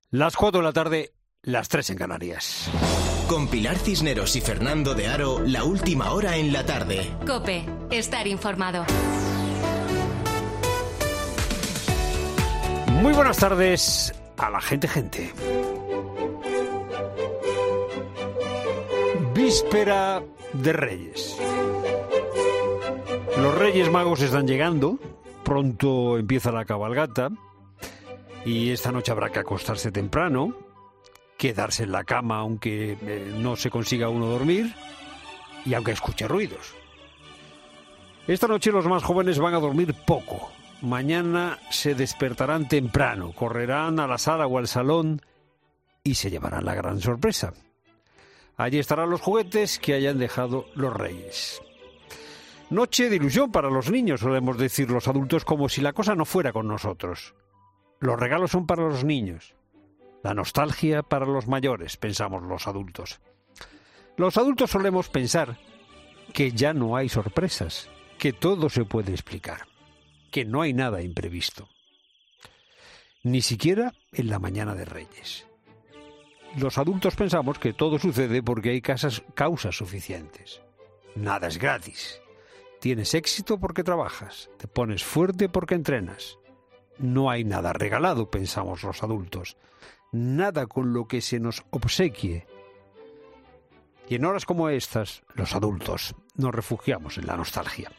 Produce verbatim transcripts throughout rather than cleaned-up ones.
Las cuatro de la tarde, las tres en Canarias. Con Pilar Cisneros y Fernando de Aro, la última hora en la tarde. COPE, estar informado. Muy buenas tardes a la gente, gente. Víspera de Reyes. Los Reyes Magos están llegando, pronto empieza la cabalgata y esta noche habrá que acostarse temprano, quedarse en la cama aunque eh, no se consiga uno dormir y aunque escuche ruidos. Esta noche los más jóvenes van a dormir poco. Mañana se despertarán temprano, correrán a la sala o al salón y se llevarán la gran sorpresa. Allí estarán los juguetes que hayan dejado los Reyes. Noche de ilusión para los niños, solemos decir los adultos, como si la cosa no fuera con nosotros. Los regalos son para los niños. La nostalgia para los mayores, pensamos los adultos. Los adultos solemos pensar que ya no hay sorpresas, que todo se puede explicar, que no hay nada imprevisto. Ni siquiera en la mañana de Reyes. Los adultos pensamos que todo sucede porque hay causas, causas suficientes. Nada es gratis. Tienes éxito porque trabajas, te pones fuerte porque entrenas. No hay nada regalado, pensamos los adultos. Nada con lo que se nos obsequie. Y en horas como estas, los adultos nos refugiamos en la nostalgia.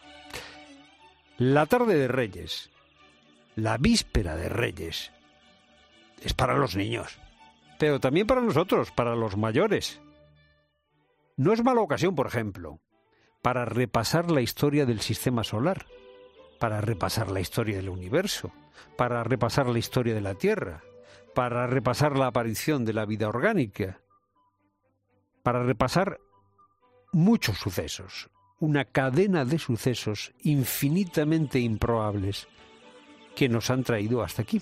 La tarde de Reyes, la víspera de Reyes, es para los niños, pero también para nosotros, para los mayores. No es mala ocasión, por ejemplo, para repasar la historia del sistema solar, para repasar la historia del universo, para repasar la historia de la Tierra, para repasar la aparición de la vida orgánica, para repasar muchos sucesos, una cadena de sucesos infinitamente improbables que nos han traído hasta aquí.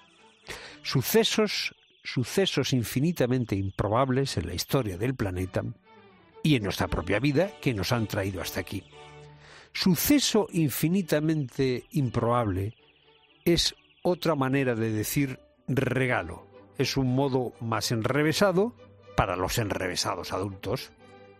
Sucesos, sucesos infinitamente improbables en la historia del planeta y en nuestra propia vida que nos han traído hasta aquí. Suceso infinitamente improbable es otra manera de decir regalo. Es un modo más enrevesado para los enrevesados adultos.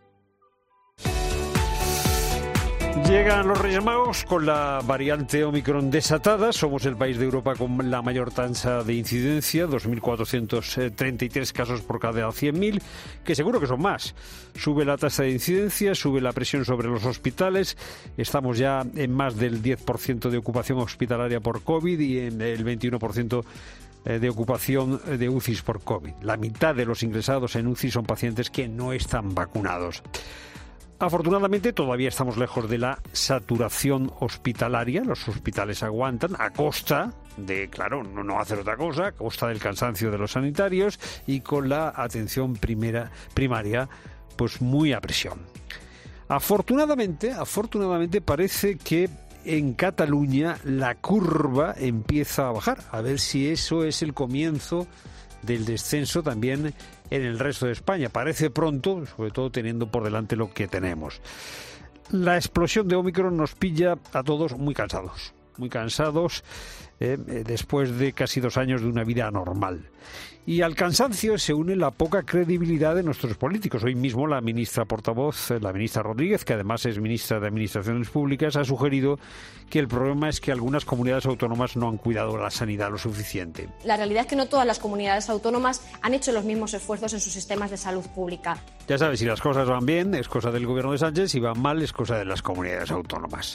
Llegan los Reyes Magos con la variante Omicron desatada. Somos el país de Europa con la mayor tasa de incidencia, dos mil cuatrocientos treinta y tres casos por cada cien mil, que seguro que son más. Sube la tasa de incidencia, sube la presión sobre los hospitales. Estamos ya en más del diez por ciento de ocupación hospitalaria por COVID y en el veintiuno por ciento de ocupación de U C Is por COVID. La mitad de los ingresados en U C I son pacientes que no están vacunados. Afortunadamente todavía estamos lejos de la saturación hospitalaria. Los hospitales aguantan a costa de, claro, no, no hacer otra cosa, a costa del cansancio de los sanitarios y con la atención primera, primaria pues muy a presión. Afortunadamente, afortunadamente parece que en Cataluña la curva empieza a bajar. A ver si eso es el comienzo del descenso también en el resto de España. Parece pronto, sobre todo teniendo por delante lo que tenemos. La explosión de Omicron nos pilla a todos muy cansados, muy cansados eh, después de casi dos años de una vida anormal. Y al cansancio se une la poca credibilidad de nuestros políticos. Hoy mismo la ministra portavoz, la ministra Rodríguez, que además es ministra de Administraciones Públicas, ha sugerido que el problema es que algunas comunidades autónomas no han cuidado la sanidad lo suficiente. La realidad es que no todas las comunidades autónomas han hecho los mismos esfuerzos en sus sistemas de salud pública. Ya sabes, si las cosas van bien es cosa del gobierno de Sánchez, si van mal es cosa de las comunidades autónomas.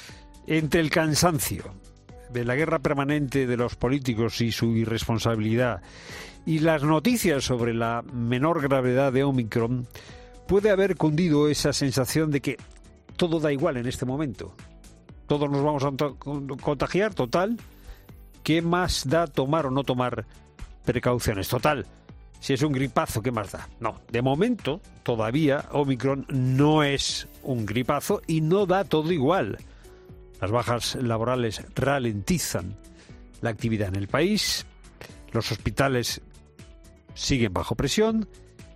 Entre el cansancio de la guerra permanente de los políticos y su irresponsabilidad y las noticias sobre la menor gravedad de Omicron, puede haber cundido esa sensación de que todo da igual en este momento. Todos nos vamos a contagiar, total. ¿Qué más da tomar o no tomar precauciones? Total. Si es un gripazo, ¿qué más da? No, de momento, todavía Omicron no es un gripazo y no da todo igual. Las bajas laborales ralentizan la actividad en el país, los hospitales siguen bajo presión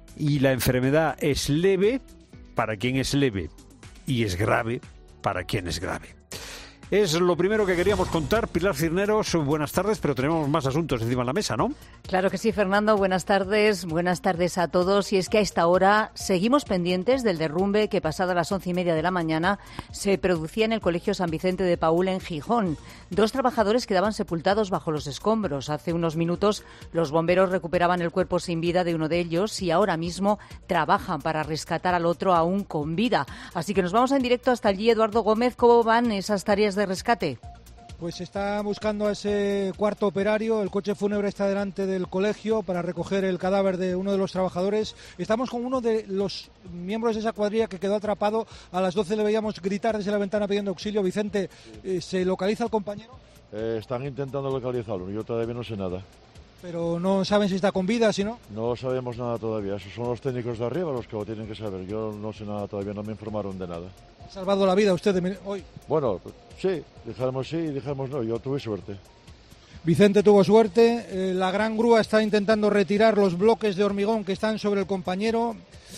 y la enfermedad es leve para quien es leve y es grave para quien es grave. Es lo primero que queríamos contar. Pilar Cisneros, buenas tardes, pero tenemos más asuntos encima de la mesa, ¿no? Claro que sí, Fernando. Buenas tardes. Buenas tardes a todos. Y es que a esta hora seguimos pendientes del derrumbe que pasada las once y media de la mañana se producía en el Colegio San Vicente de Paúl en Gijón. Dos trabajadores quedaban sepultados bajo los escombros. Hace unos minutos los bomberos recuperaban el cuerpo sin vida de uno de ellos y ahora mismo trabajan para rescatar al otro aún con vida. Así que nos vamos en directo hasta allí. Eduardo Gómez, ¿cómo van esas tareas de rescate? Pues se está buscando a ese cuarto operario. El coche fúnebre está delante del colegio para recoger el cadáver de uno de los trabajadores. Estamos con uno de los miembros de esa cuadrilla que quedó atrapado. A las doce le veíamos gritar desde la ventana pidiendo auxilio. Vicente, ¿se localiza el compañero? Eh, están intentando localizarlo, yo todavía no sé nada. Pero no saben si está con vida, si no. No sabemos nada todavía, esos son los técnicos de arriba los que lo tienen que saber. Yo no sé nada todavía, no me informaron de nada. ¿Ha salvado la vida usted de... hoy? Bueno, sí, dijéramos sí y dijéramos no, yo tuve suerte. Vicente tuvo suerte, eh, la gran grúa está intentando retirar los bloques de hormigón que están sobre el compañero.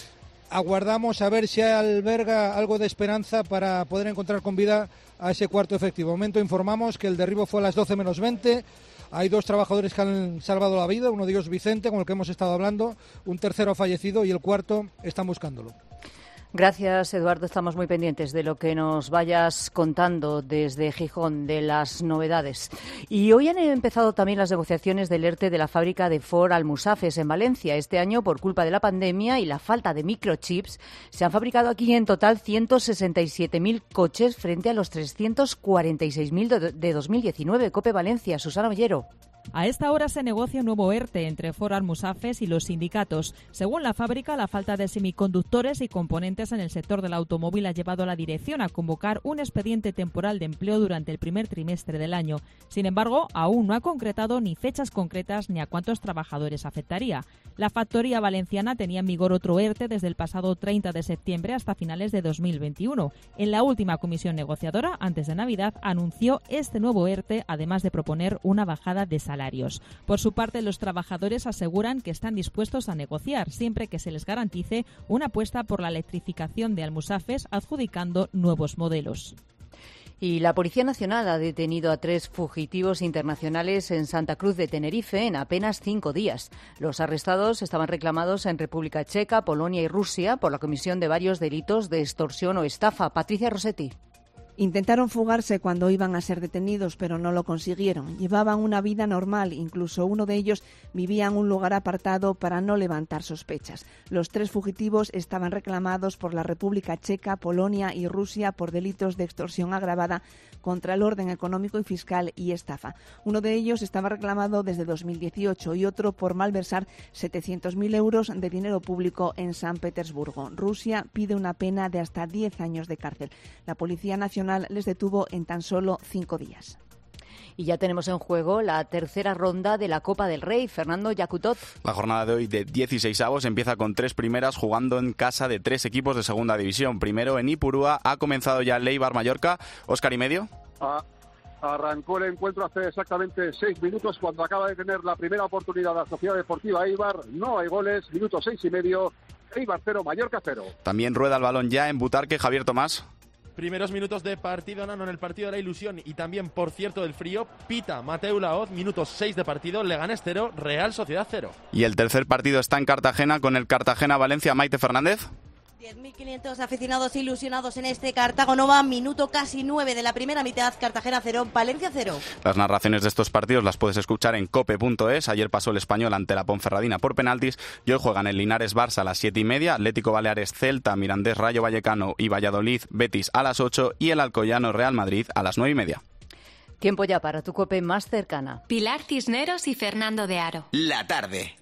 Aguardamos a ver si alberga algo de esperanza para poder encontrar con vida a ese cuarto efectivo. De momento informamos que el derribo fue a las doce menos veinte. Hay dos trabajadores que han salvado la vida, uno de ellos Vicente, con el que hemos estado hablando, un tercero ha fallecido y el cuarto están buscándolo. Gracias, Eduardo. Estamos muy pendientes de lo que nos vayas contando desde Gijón, de las novedades. Y hoy han empezado también las negociaciones del ERTE de la fábrica de Ford Almusafes en Valencia. Este año, por culpa de la pandemia y la falta de microchips, se han fabricado aquí en total ciento sesenta y siete mil coches frente a los trescientos cuarenta y seis mil de dos mil diecinueve. COPE Valencia, Susana Ollero. A esta hora se negocia un nuevo ERTE entre Ford Almusafes y los sindicatos. Según la fábrica, la falta de semiconductores y componentes en el sector del automóvil ha llevado a la dirección a convocar un expediente temporal de empleo durante el primer trimestre del año. Sin embargo, aún no ha concretado ni fechas concretas ni a cuántos trabajadores afectaría. La factoría valenciana tenía en vigor otro ERTE desde el pasado treinta de septiembre hasta finales de dos mil veintiuno. En la última comisión negociadora, antes de Navidad, anunció este nuevo ERTE, además de proponer una bajada de salarios. Por su parte, los trabajadores aseguran que están dispuestos a negociar siempre que se les garantice una apuesta por la electrificación de Almusafes, adjudicando nuevos modelos. Y la Policía Nacional ha detenido a tres fugitivos internacionales en Santa Cruz de Tenerife en apenas cinco días. Los arrestados estaban reclamados en República Checa, Polonia y Rusia por la comisión de varios delitos de extorsión o estafa. Patricia Rossetti. Intentaron fugarse cuando iban a ser detenidos, pero no lo consiguieron. Llevaban una vida normal, incluso uno de ellos vivía en un lugar apartado para no levantar sospechas. Los tres fugitivos estaban reclamados por la República Checa, Polonia y Rusia por delitos de extorsión agravada contra el orden económico y fiscal y estafa. Uno de ellos estaba reclamado desde dos mil dieciocho y otro por malversar setecientos mil euros de dinero público en San Petersburgo. Rusia pide una pena de hasta diez años de cárcel. La Policía Nacional les detuvo en tan solo cinco días. Y ya tenemos en juego la tercera ronda de la Copa del Rey. Fernando Yacutot. La jornada de hoy de dieciseisavos empieza con tres primeras jugando en casa de tres equipos de segunda división. Primero en Ipurúa ha comenzado ya Leibar Mallorca. Óscar y medio. Ah. Arrancó el encuentro hace exactamente seis minutos cuando acaba de tener la primera oportunidad la Sociedad Deportiva Eibar. No hay goles, minuto seis y medio. Eibar cero, Mallorca cero. También rueda el balón ya en Butarque, Javier Tomás. Primeros minutos de partido, Nano, en el partido de la ilusión y también, por cierto, del frío. Pita Mateu Laoz, minuto seis de partido, Leganés cero, Real Sociedad cero. Y el tercer partido está en Cartagena con el Cartagena-Valencia. Maite Fernández. diez mil quinientos aficionados ilusionados en este Cartago Nova, minuto casi nueve de la primera mitad, Cartagena cero, Valencia cero. Las narraciones de estos partidos las puedes escuchar en cope punto es. Ayer pasó el Español ante la Ponferradina por penaltis y hoy juegan el Linares-Barça a las siete y media, Atlético Baleares-Celta, Mirandés-Rayo Vallecano y Valladolid-Betis a las ocho y el Alcoyano-Real Madrid a las nueve y media. Tiempo ya para tu COPE más cercana. Pilar Cisneros y Fernando de Aro. La tarde.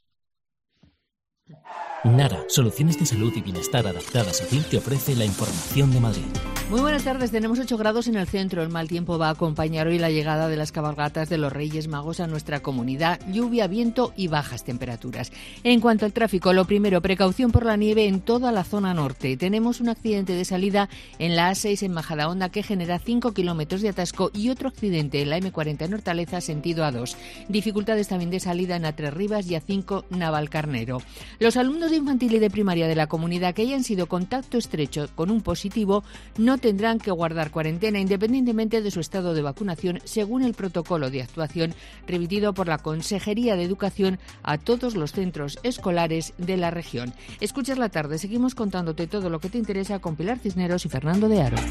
Nara, soluciones de salud y bienestar adaptadas a ti, te ofrece la información de Madrid. Muy buenas tardes, tenemos ocho grados en el centro. El mal tiempo va a acompañar hoy la llegada de las cabalgatas de los Reyes Magos a nuestra comunidad. Lluvia, viento y bajas temperaturas. En cuanto al tráfico, lo primero, precaución por la nieve en toda la zona norte. Tenemos un accidente de salida en la A seis en Majadahonda que genera cinco kilómetros de atasco y otro accidente en la eme cuarenta en Hortaleza sentido A dos. Dificultades también de salida en A tres Rivas y A cinco Navalcarnero. Los alumnos de infantil y de primaria de la comunidad que hayan sido contacto estrecho con un positivo no tendrán que guardar cuarentena independientemente de su estado de vacunación, según el protocolo de actuación remitido por la Consejería de Educación a todos los centros escolares de la región. Escuchas la tarde, seguimos contándote todo lo que te interesa con Pilar Cisneros y Fernando de Aro.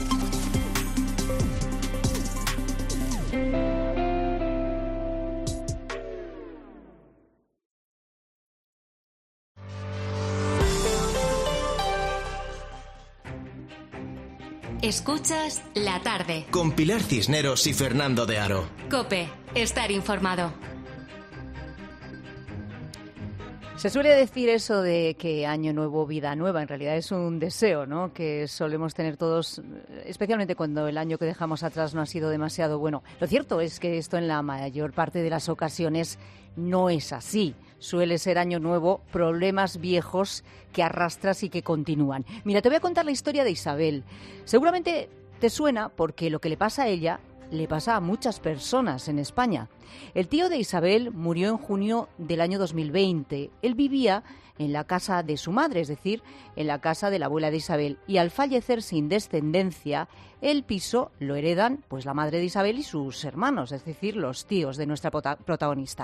Escuchas La Tarde. Con Pilar Cisneros y Fernando de Aro. COPE. Estar informado. Se suele decir eso de que año nuevo, vida nueva. En realidad es un deseo, ¿no?, que solemos tener todos, especialmente cuando el año que dejamos atrás no ha sido demasiado bueno. Lo cierto es que esto en la mayor parte de las ocasiones no es así. Suele ser año nuevo, problemas viejos que arrastras y que continúan. Mira, te voy a contar la historia de Isabel. Seguramente te suena porque lo que le pasa a ella le pasa a muchas personas en España. El tío de Isabel murió en junio del año dos mil veinte. Él vivía en la casa de su madre, es decir, en la casa de la abuela de Isabel, y al fallecer sin descendencia, el piso lo heredan pues la madre de Isabel y sus hermanos, es decir, los tíos de nuestra protagonista.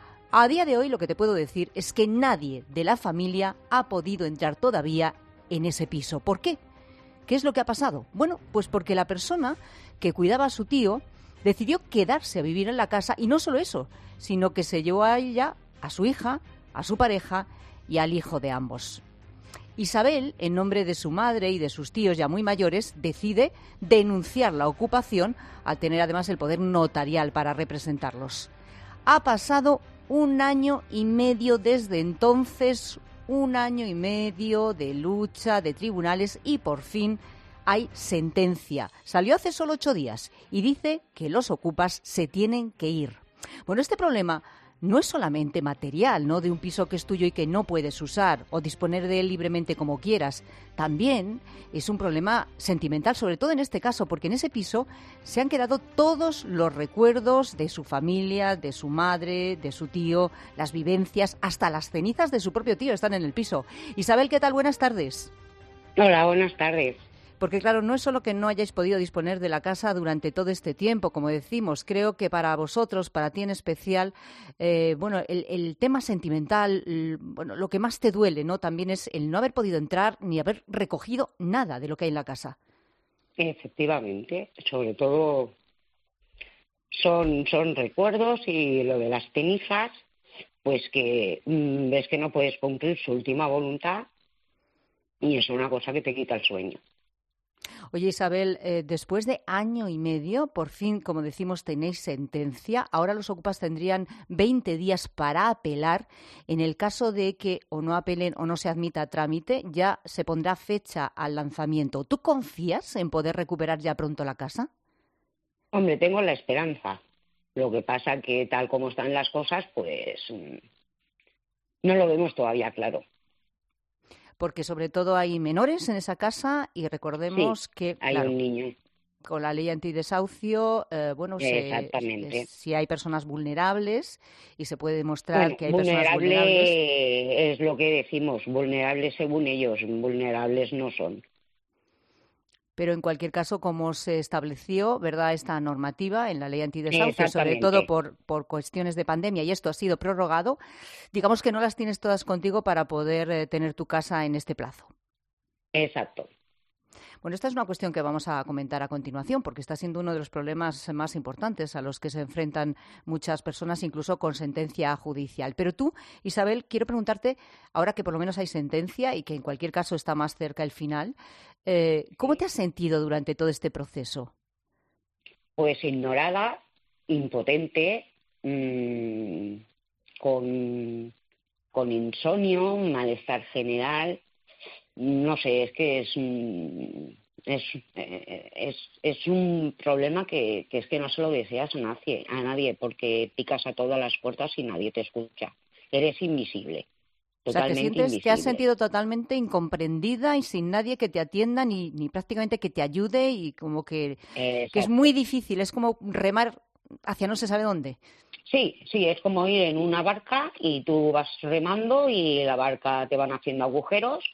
A día de hoy lo que te puedo decir es que nadie de la familia ha podido entrar todavía en ese piso. ¿Por qué? ¿Qué es lo que ha pasado? Bueno, pues porque la persona que cuidaba a su tío decidió quedarse a vivir en la casa, y no solo eso, sino que se llevó a ella, a su hija, a su pareja y al hijo de ambos. Isabel, en nombre de su madre y de sus tíos ya muy mayores, decide denunciar la ocupación al tener además el poder notarial para representarlos. Ha pasado un año y medio desde entonces, un año y medio de lucha, de tribunales, y por fin hay sentencia. Salió hace solo ocho días y dice que los ocupas se tienen que ir. Bueno, este problema no es solamente material, ¿no?, de un piso que es tuyo y que no puedes usar o disponer de él libremente como quieras. También es un problema sentimental, sobre todo en este caso, porque en ese piso se han quedado todos los recuerdos de su familia, de su madre, de su tío, las vivencias, hasta las cenizas de su propio tío están en el piso. Isabel, ¿qué tal? Buenas tardes. Hola, buenas tardes. Porque claro, no es solo que no hayáis podido disponer de la casa durante todo este tiempo, como decimos, creo que para vosotros, para ti en especial, eh, bueno, el, el tema sentimental, el, bueno, lo que más te duele, ¿no?, también es el no haber podido entrar ni haber recogido nada de lo que hay en la casa. Efectivamente, sobre todo son, son recuerdos, y lo de las cenizas, pues que mmm, ves que no puedes cumplir su última voluntad, y es una cosa que te quita el sueño. Oye, Isabel, eh, después de año y medio, por fin, como decimos, tenéis sentencia. Ahora los ocupas tendrían veinte días para apelar. En el caso de que o no apelen o no se admita trámite, ya se pondrá fecha al lanzamiento. ¿Tú confías en poder recuperar ya pronto la casa? Hombre, tengo la esperanza. Lo que pasa que tal como están las cosas, pues no lo vemos todavía claro. Porque sobre todo hay menores en esa casa y recordemos sí, que hay claro, un niño. Con la ley antidesahucio, eh, bueno, Exactamente. Se, si hay personas vulnerables y se puede demostrar bueno, que hay personas vulnerables. Vulnerable es lo que decimos, vulnerables según ellos, vulnerables no son. Pero en cualquier caso, como se estableció, ¿verdad?, esta normativa en la ley antidesahucio, sobre todo por, por cuestiones de pandemia, y esto ha sido prorrogado, digamos que no las tienes todas contigo para poder eh, tener tu casa en este plazo. Exacto. Bueno, esta es una cuestión que vamos a comentar a continuación, porque está siendo uno de los problemas más importantes a los que se enfrentan muchas personas, incluso con sentencia judicial. Pero tú, Isabel, quiero preguntarte, ahora que por lo menos hay sentencia y que en cualquier caso está más cerca el final, eh, ¿cómo te has sentido durante todo este proceso? Pues ignorada, impotente, mmm, con, con insomnio, malestar general. No sé, es que es es es, es un problema que, que es que no se lo deseas a nadie, a nadie, porque picas a todas las puertas y nadie te escucha. Eres invisible. O sea, te sientes, invisible. te has sentido totalmente incomprendida y sin nadie que te atienda ni, ni prácticamente que te ayude, y como que, que es muy difícil, es como remar hacia no se sabe dónde. Sí, sí, es como ir en una barca y tú vas remando y la barca te van haciendo agujeros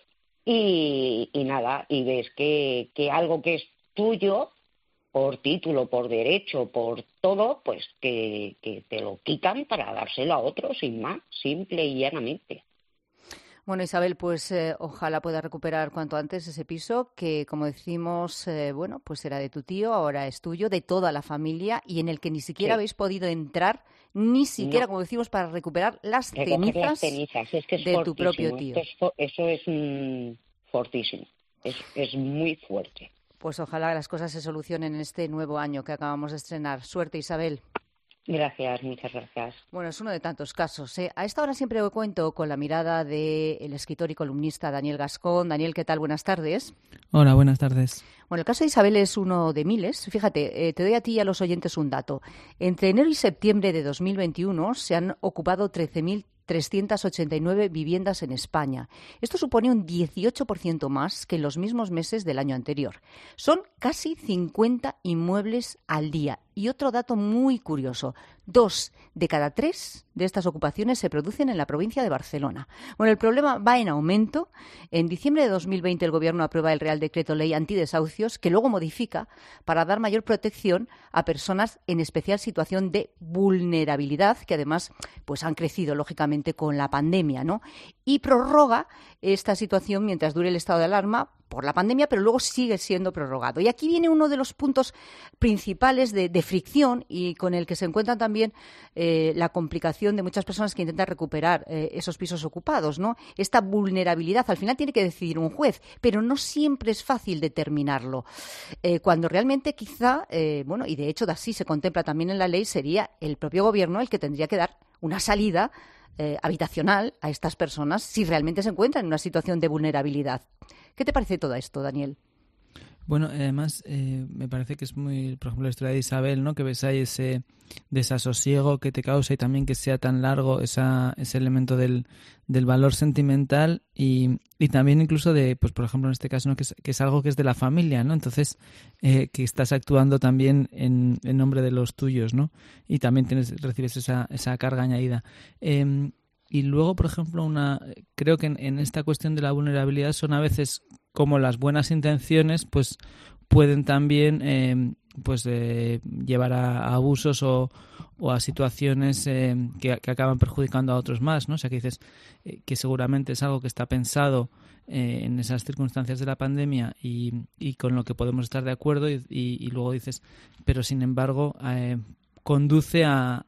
y, y nada, y ves que, que algo que es tuyo, por título, por derecho, por todo, pues que, que te lo quitan para dárselo a otro, sin más, simple y llanamente. Bueno, Isabel, pues eh, ojalá pueda recuperar cuanto antes ese piso que, como decimos, eh, bueno, pues era de tu tío, ahora es tuyo, de toda la familia y en el que ni siquiera sí. habéis podido entrar, ni siquiera, no. como decimos, para recuperar las cenizas, las cenizas. Es que es de tu propio tío. Esto es, eso es mm, fortísimo, es, es muy fuerte. Pues ojalá las cosas se solucionen en este nuevo año que acabamos de estrenar. Suerte, Isabel. Gracias, muchas gracias. Bueno, es uno de tantos casos, ¿eh? A esta hora siempre cuento con la mirada del escritor y columnista Daniel Gascón. Daniel, ¿qué tal? Buenas tardes. Hola, buenas tardes. Bueno, el caso de Isabel es uno de miles. Fíjate, eh, te doy a ti y a los oyentes un dato. Entre enero y septiembre de dos mil veintiuno se han ocupado trece mil trescientas ochenta y nueve viviendas en España. Esto supone un dieciocho por ciento más que en los mismos meses del año anterior. Son casi cincuenta inmuebles al día. Y otro dato muy curioso, dos de cada tres de estas ocupaciones se producen en la provincia de Barcelona. Bueno, el problema va en aumento. En diciembre de dos mil veinte el Gobierno aprueba el Real Decreto Ley Antidesahucios, que luego modifica para dar mayor protección a personas en especial situación de vulnerabilidad, que además pues han crecido lógicamente con la pandemia, ¿no? Y prorroga esta situación mientras dure el estado de alarma por la pandemia, pero luego sigue siendo prorrogado. Y aquí viene uno de los puntos principales de, de fricción y con el que se encuentra también eh, la complicación de muchas personas que intentan recuperar eh, esos pisos ocupados, ¿no? Esta vulnerabilidad, al final tiene que decidir un juez, pero no siempre es fácil determinarlo. Eh, cuando realmente quizá, eh, bueno, y de hecho así se contempla también en la ley, sería el propio Gobierno el que tendría que dar una salida eh, habitacional a estas personas si realmente se encuentran en una situación de vulnerabilidad. ¿Qué te parece todo esto, Daniel? Bueno, además eh, me parece que es muy, por ejemplo, la historia de Isabel, ¿no? Que ves ahí ese desasosiego que te causa y también que sea tan largo esa, ese elemento del, del valor sentimental y, y también incluso de, pues por ejemplo en este caso, ¿no? que, es, que es algo que es de la familia, ¿no? Entonces, eh, que estás actuando también en, en nombre de los tuyos, ¿no? Y también tienes, recibes esa, esa carga añadida. Eh, y luego, por ejemplo, una creo que en, en esta cuestión de la vulnerabilidad son a veces como las buenas intenciones pues pueden también eh, pues eh, llevar a, a abusos o, o a situaciones eh, que, que acaban perjudicando a otros más, ¿no? O sea, que dices eh, que seguramente es algo que está pensado eh, en esas circunstancias de la pandemia y, y con lo que podemos estar de acuerdo y, y, y luego dices, pero sin embargo eh, conduce a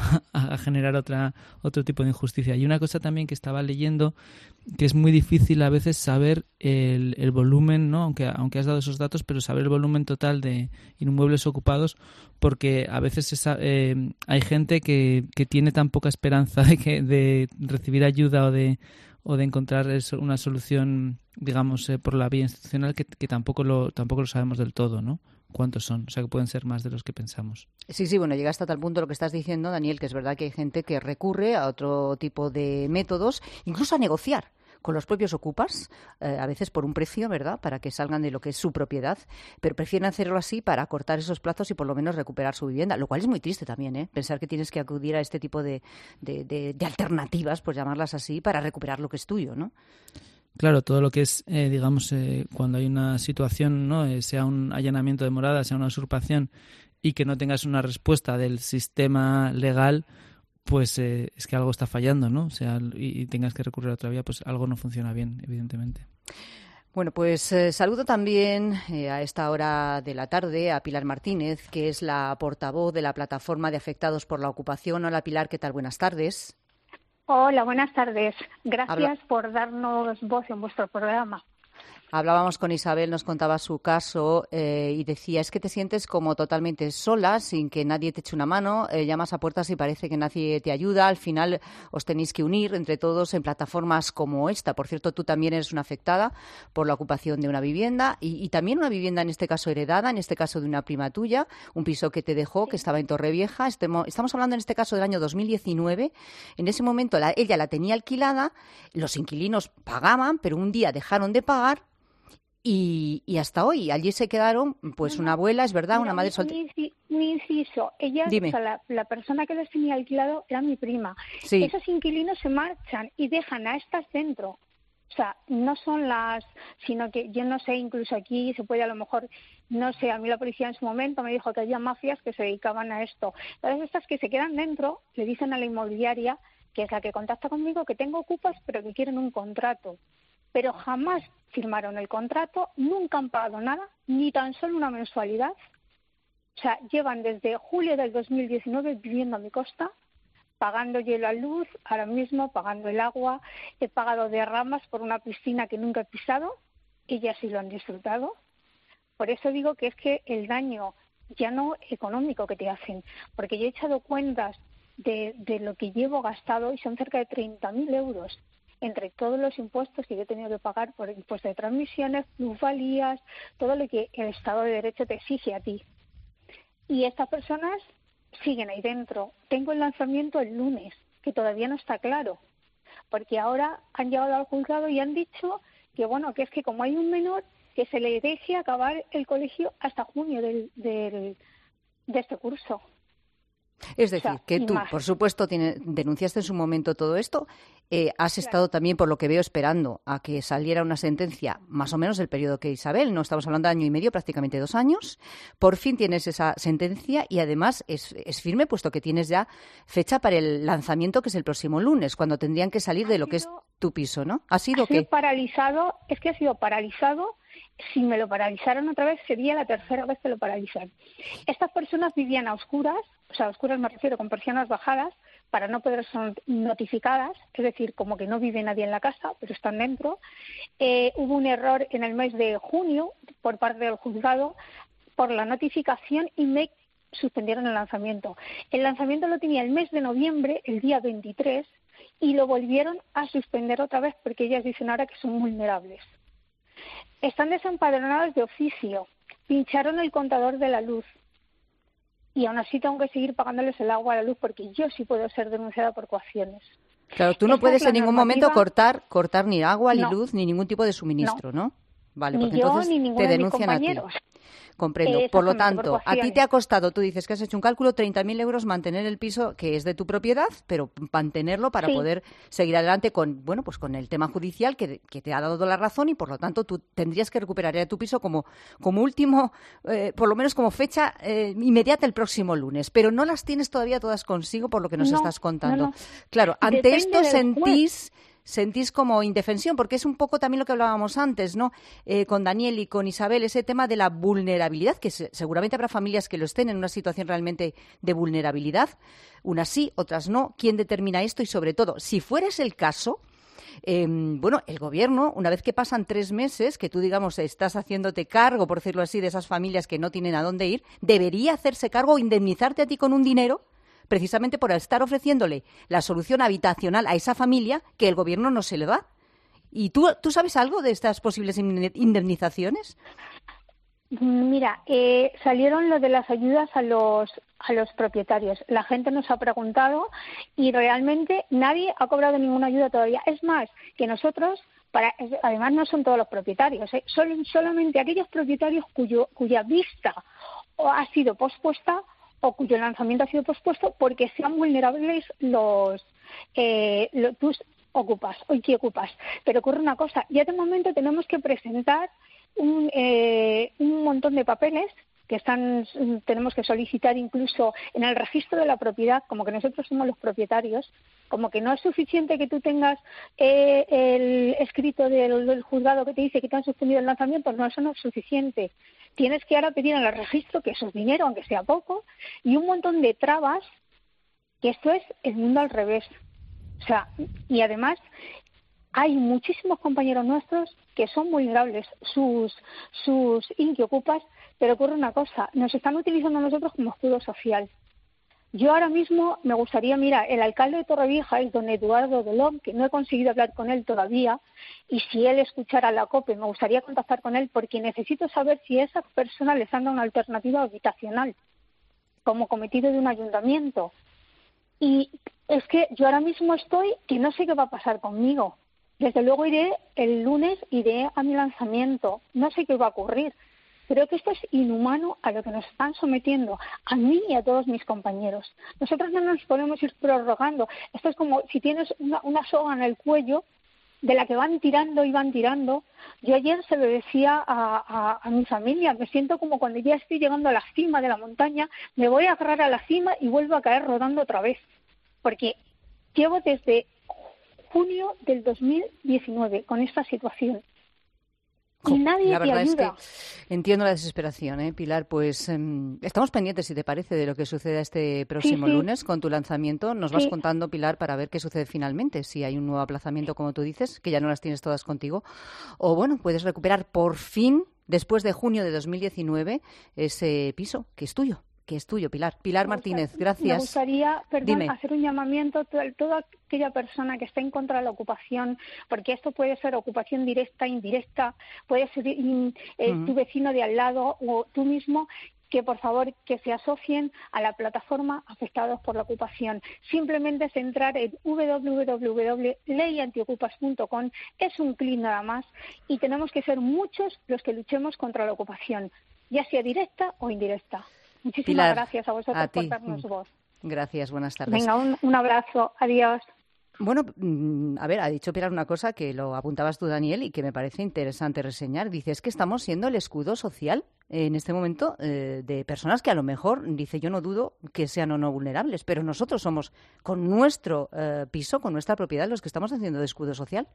a generar otra otro tipo de injusticia. Y una cosa también que estaba leyendo, que es muy difícil a veces saber el, el volumen, ¿no? Aunque, aunque has dado esos datos, pero saber el volumen total de inmuebles ocupados, porque a veces esa, eh, hay gente que, que tiene tan poca esperanza de, que, de recibir ayuda o de o de encontrar una solución, digamos, eh, por la vía institucional que, que tampoco lo tampoco lo sabemos del todo, ¿no? ¿Cuántos son? O sea, que pueden ser más de los que pensamos. Sí, sí, bueno, llega hasta tal punto lo que estás diciendo, Daniel, que es verdad que hay gente que recurre a otro tipo de métodos, incluso a negociar con los propios ocupas, eh, a veces por un precio, ¿verdad?, para que salgan de lo que es su propiedad, pero prefieren hacerlo así para acortar esos plazos y por lo menos recuperar su vivienda, lo cual es muy triste también, ¿eh? Pensar que tienes que acudir a este tipo de, de, de, de alternativas, por llamarlas así, para recuperar lo que es tuyo, ¿no? Claro, todo lo que es, eh, digamos, eh, cuando hay una situación, ¿no? Eh, sea un allanamiento de morada, sea una usurpación, y que no tengas una respuesta del sistema legal, pues eh, es que algo está fallando, ¿no? O sea, y, y tengas que recurrir a otra vía, pues algo no funciona bien, evidentemente. Bueno, pues eh, saludo también eh, a esta hora de la tarde a Pilar Martínez, que es la portavoz de la Plataforma de Afectados por la Ocupación. Hola, Pilar, ¿qué tal? Buenas tardes. Hola, buenas tardes. Gracias Habla... por darnos voz en vuestro programa. Hablábamos con Isabel, nos contaba su caso eh, y decía, es que te sientes como totalmente sola, sin que nadie te eche una mano, eh, llamas a puertas y parece que nadie te ayuda, al final os tenéis que unir entre todos en plataformas como esta. Por cierto, tú también eres una afectada por la ocupación de una vivienda y, y también una vivienda en este caso heredada, en este caso de una prima tuya, un piso que te dejó, que estaba en Torrevieja. Estemos, estamos hablando en este caso del año dos mil diecinueve. En ese momento la, ella la tenía alquilada, los inquilinos pagaban, pero un día dejaron de pagar Y, y hasta hoy, allí se quedaron, pues una abuela, es verdad, Mira, una madre mi, soltera. mi, mi inciso, ella, Dime. o sea, la, la persona que les tenía alquilado era mi prima. Sí. Esos inquilinos se marchan y dejan a estas dentro. O sea, no son las, sino que yo no sé, incluso aquí se puede a lo mejor, no sé, a mí la policía en su momento me dijo que había mafias que se dedicaban a esto. Entonces estas que se quedan dentro le dicen a la inmobiliaria, que es la que contacta conmigo, que tengo ocupas pero que quieren un contrato. Pero jamás firmaron el contrato, nunca han pagado nada, ni tan solo una mensualidad. O sea, llevan desde julio del dos mil diecinueve viviendo a mi costa, pagando yo la luz, ahora mismo pagando el agua, he pagado derramas por una piscina que nunca he pisado, ellas sí lo han disfrutado. Por eso digo que es que el daño ya no económico que te hacen, porque yo he echado cuentas de, de lo que llevo gastado y son cerca de treinta mil euros entre todos los impuestos que yo he tenido que pagar por impuestos de transmisiones, plusvalías, todo lo que el Estado de Derecho te exige a ti. Y estas personas siguen ahí dentro. Tengo el lanzamiento el lunes, que todavía no está claro, porque ahora han llegado al juzgado y han dicho que, bueno, que es que como hay un menor, que se le deje acabar el colegio hasta junio del, del, de este curso. Es decir, O sea, que y tú, más. por supuesto, tiene- denunciaste en su momento todo esto. Eh, has estado también, por lo que veo, esperando a que saliera una sentencia, más o menos del periodo que Isabel. No estamos hablando de año y medio, prácticamente dos años. Por fin tienes esa sentencia y además es, es firme, puesto que tienes ya fecha para el lanzamiento, que es el próximo lunes, cuando tendrían que salir de lo que es tu piso, ¿no? ¿Ha sido Ha sido qué? paralizado, es que ha sido paralizado. Si me lo paralizaran otra vez, sería la tercera vez que lo paralizan. Estas personas vivían a oscuras, o sea, a oscuras me refiero con persianas bajadas, para no poder ser notificadas, es decir, como que no vive nadie en la casa, pero están dentro. Eh, hubo un error en el mes de junio por parte del juzgado por la notificación y me suspendieron el lanzamiento. El lanzamiento lo tenía el mes de noviembre, el día veintitrés, y lo volvieron a suspender otra vez porque ellas dicen ahora que son vulnerables. Están desempadronadas de oficio, pincharon el contador de la luz y aún así tengo que seguir pagándoles el agua a la luz porque yo sí puedo ser denunciada por coacciones. Claro, tú no Esta puedes es la en ningún momento normativa. cortar, cortar ni agua, ni No. luz, ni ningún tipo de suministro, ¿no? Vale, Ni porque yo entonces ni ninguno te de mis denuncian a ti. compañeros. Comprendo. Eh, Por lo exactamente, por tanto, a ti coacciones. te ha costado, tú dices que has hecho un cálculo, treinta mil euros mantener el piso que es de tu propiedad, pero mantenerlo para Sí. poder seguir adelante con, bueno, pues con el tema judicial que, que te ha dado la razón y por lo tanto tú tendrías que recuperar ya tu piso como, como último, eh, por lo menos como fecha eh, inmediata el próximo lunes. Pero no las tienes todavía todas consigo por lo que nos No, estás contando. no, no. Claro, ante Depende esto del sentís... sentís como indefensión, porque es un poco también lo que hablábamos antes, ¿no? Eh, con Daniel y con Isabel, ese tema de la vulnerabilidad, que se- seguramente habrá familias que lo estén en una situación realmente de vulnerabilidad, unas sí, otras no. ¿Quién determina esto? Y sobre todo, si fuera ese el caso, eh, bueno, el gobierno, una vez que pasan tres meses, que tú, digamos, estás haciéndote cargo, por decirlo así, de esas familias que no tienen a dónde ir, debería hacerse cargo o indemnizarte a ti con un dinero precisamente por estar ofreciéndole la solución habitacional a esa familia que el gobierno no se le da. ¿Y tú, tú sabes algo de estas posibles indemni- indemnizaciones? Mira, eh, salieron lo de las ayudas a los a los propietarios. La gente nos ha preguntado y realmente nadie ha cobrado ninguna ayuda todavía. Es más, que nosotros, para, además no son todos los propietarios, ¿eh? Son solamente aquellos propietarios cuyo, cuya vista o ha sido pospuesta o cuyo lanzamiento ha sido pospuesto porque sean vulnerables los, eh, lo- tus ocupas, hoy que ocupas. Pero ocurre una cosa, ya de momento tenemos que presentar un, eh, un montón de papeles que están tenemos que solicitar incluso en el registro de la propiedad, como que nosotros somos los propietarios, como que no es suficiente que tú tengas eh, el escrito del, del juzgado que te dice que te han suspendido el lanzamiento, no, eso no es suficiente. Tienes que ahora pedir en el registro que eso es dinero, aunque sea poco, y un montón de trabas, que esto es el mundo al revés. O sea, y además hay muchísimos compañeros nuestros que son vulnerables, sus, sus inquiocupas, pero ocurre una cosa, nos están utilizando a nosotros como escudo social. Yo ahora mismo me gustaría, mira, el alcalde de Torrevieja es don Eduardo Dolón, que no he conseguido hablar con él todavía, y si él escuchara la COPE, me gustaría contactar con él porque necesito saber si a esas personas les han dado una alternativa habitacional como cometido de un ayuntamiento. Y es que yo ahora mismo estoy que no sé qué va a pasar conmigo. Desde luego iré el lunes, iré a mi lanzamiento. No sé qué va a ocurrir. Creo que esto es inhumano a lo que nos están sometiendo, a mí y a todos mis compañeros. Nosotros no nos podemos ir prorrogando. Esto es como si tienes una, una soga en el cuello de la que van tirando y van tirando. Yo ayer se lo decía a, a, a mi familia, me siento como cuando ya estoy llegando a la cima de la montaña, me voy a agarrar a la cima y vuelvo a caer rodando otra vez. Porque llevo desde junio del dos mil diecinueve con esta situación. Y nadie la verdad te ayuda. Es que entiendo la desesperación, ¿eh, Pilar? Pues eh, estamos pendientes, si te parece, de lo que suceda este próximo sí, sí. lunes con tu lanzamiento. Nos sí. vas contando, Pilar, para ver qué sucede finalmente. Si hay un nuevo aplazamiento, como tú dices, que ya no las tienes todas contigo. O, bueno, puedes recuperar por fin, después de junio de dos mil diecinueve, ese piso que es tuyo. que es tuyo, Pilar. Pilar Martínez, gracias. Me gustaría, perdón, Dime. hacer un llamamiento a toda aquella persona que está en contra de la ocupación, porque esto puede ser ocupación directa, indirecta, puede ser in, eh, uh-huh. tu vecino de al lado o tú mismo, que por favor que se asocien a la plataforma Afectados por la Ocupación. Simplemente es entrar en doble u doble u doble u punto ley antiocupas punto com, es un clic nada más, y tenemos que ser muchos los que luchemos contra la ocupación, ya sea directa o indirecta. Muchísimas Pilar, gracias a vosotros a por darnos voz. Gracias, buenas tardes. Venga, un, un abrazo, adiós. Bueno, a ver, ha dicho Pilar una cosa que lo apuntabas tú, Daniel, y que me parece interesante reseñar. Dice, es que estamos siendo el escudo social en este momento eh, de personas que a lo mejor, dice, yo no dudo que sean o no vulnerables, pero nosotros somos con nuestro eh, piso, con nuestra propiedad, los que estamos haciendo de escudo social.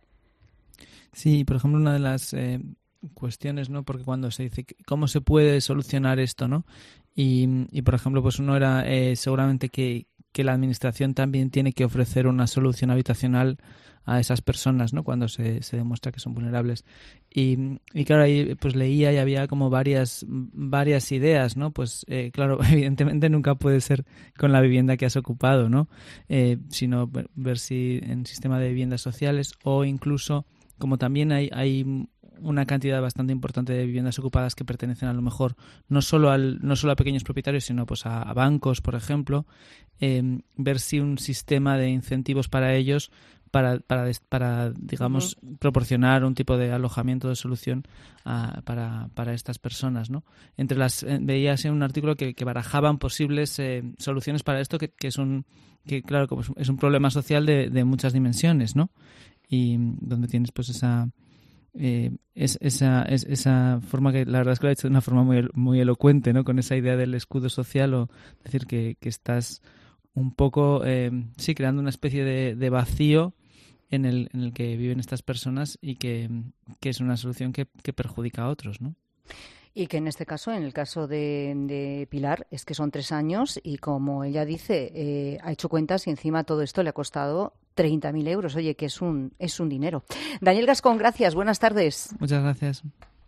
Sí, por ejemplo, una de las eh, cuestiones, ¿no? Porque cuando se dice cómo se puede solucionar esto, ¿no? Y, y por ejemplo, pues uno era eh, seguramente que, que la administración también tiene que ofrecer una solución habitacional a esas personas, ¿no? Cuando se, se demuestra que son vulnerables. Y, y claro, ahí pues leía y había como varias varias ideas, ¿no? Pues eh, claro, evidentemente nunca puede ser con la vivienda que has ocupado, ¿no? Eh, sino ver, ver si en sistema de viviendas sociales o incluso, como también hay hay una cantidad bastante importante de viviendas ocupadas que pertenecen a lo mejor no solo al no solo a pequeños propietarios, sino pues a, a bancos, por ejemplo, eh, ver si un sistema de incentivos para ellos para para, para digamos uh-huh. proporcionar un tipo de alojamiento de solución a, para para estas personas, ¿no? Entre las eh, veías en un artículo que, que barajaban posibles eh, soluciones para esto, que, que es un que claro como es un problema social de, de muchas dimensiones, ¿no? Y donde tienes pues esa Eh, es, esa, es, esa forma que la verdad es que lo ha hecho de una forma muy, muy elocuente, ¿no? Con esa idea del escudo social, o decir que, que estás un poco eh, sí creando una especie de, de vacío en el, en el que viven estas personas y que, que es una solución que, que perjudica a otros, ¿no? Y que en este caso, en el caso de, de Pilar, es que son tres años y, como ella dice, eh, ha hecho cuentas y encima todo esto le ha costado treinta mil euros. Oye, que es un, es un dinero. Daniel Gascón, gracias. Buenas tardes. Muchas gracias.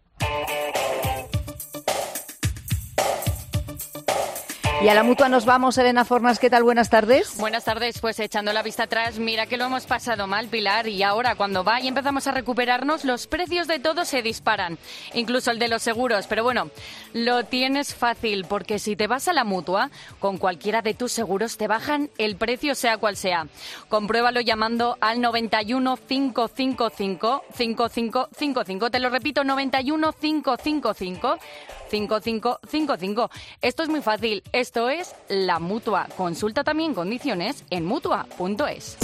Y a la Mutua nos vamos. Elena Fornas, ¿qué tal? Buenas tardes. Buenas tardes. Pues echando la vista atrás, mira que lo hemos pasado mal, Pilar, y ahora cuando va y empezamos a recuperarnos, los precios de todo se disparan, incluso el de los seguros. Pero bueno, lo tienes fácil, porque si te vas a la Mutua, con cualquiera de tus seguros te bajan el precio sea cual sea. Compruébalo llamando al noventa y uno, cinco cinco cinco, cinco cinco cinco cinco. Te lo repito, noventa y uno, cinco cinco cinco, cinco cinco cinco cinco. Esto es muy fácil. Esto es la Mutua. Consulta también condiciones en mutua punto es.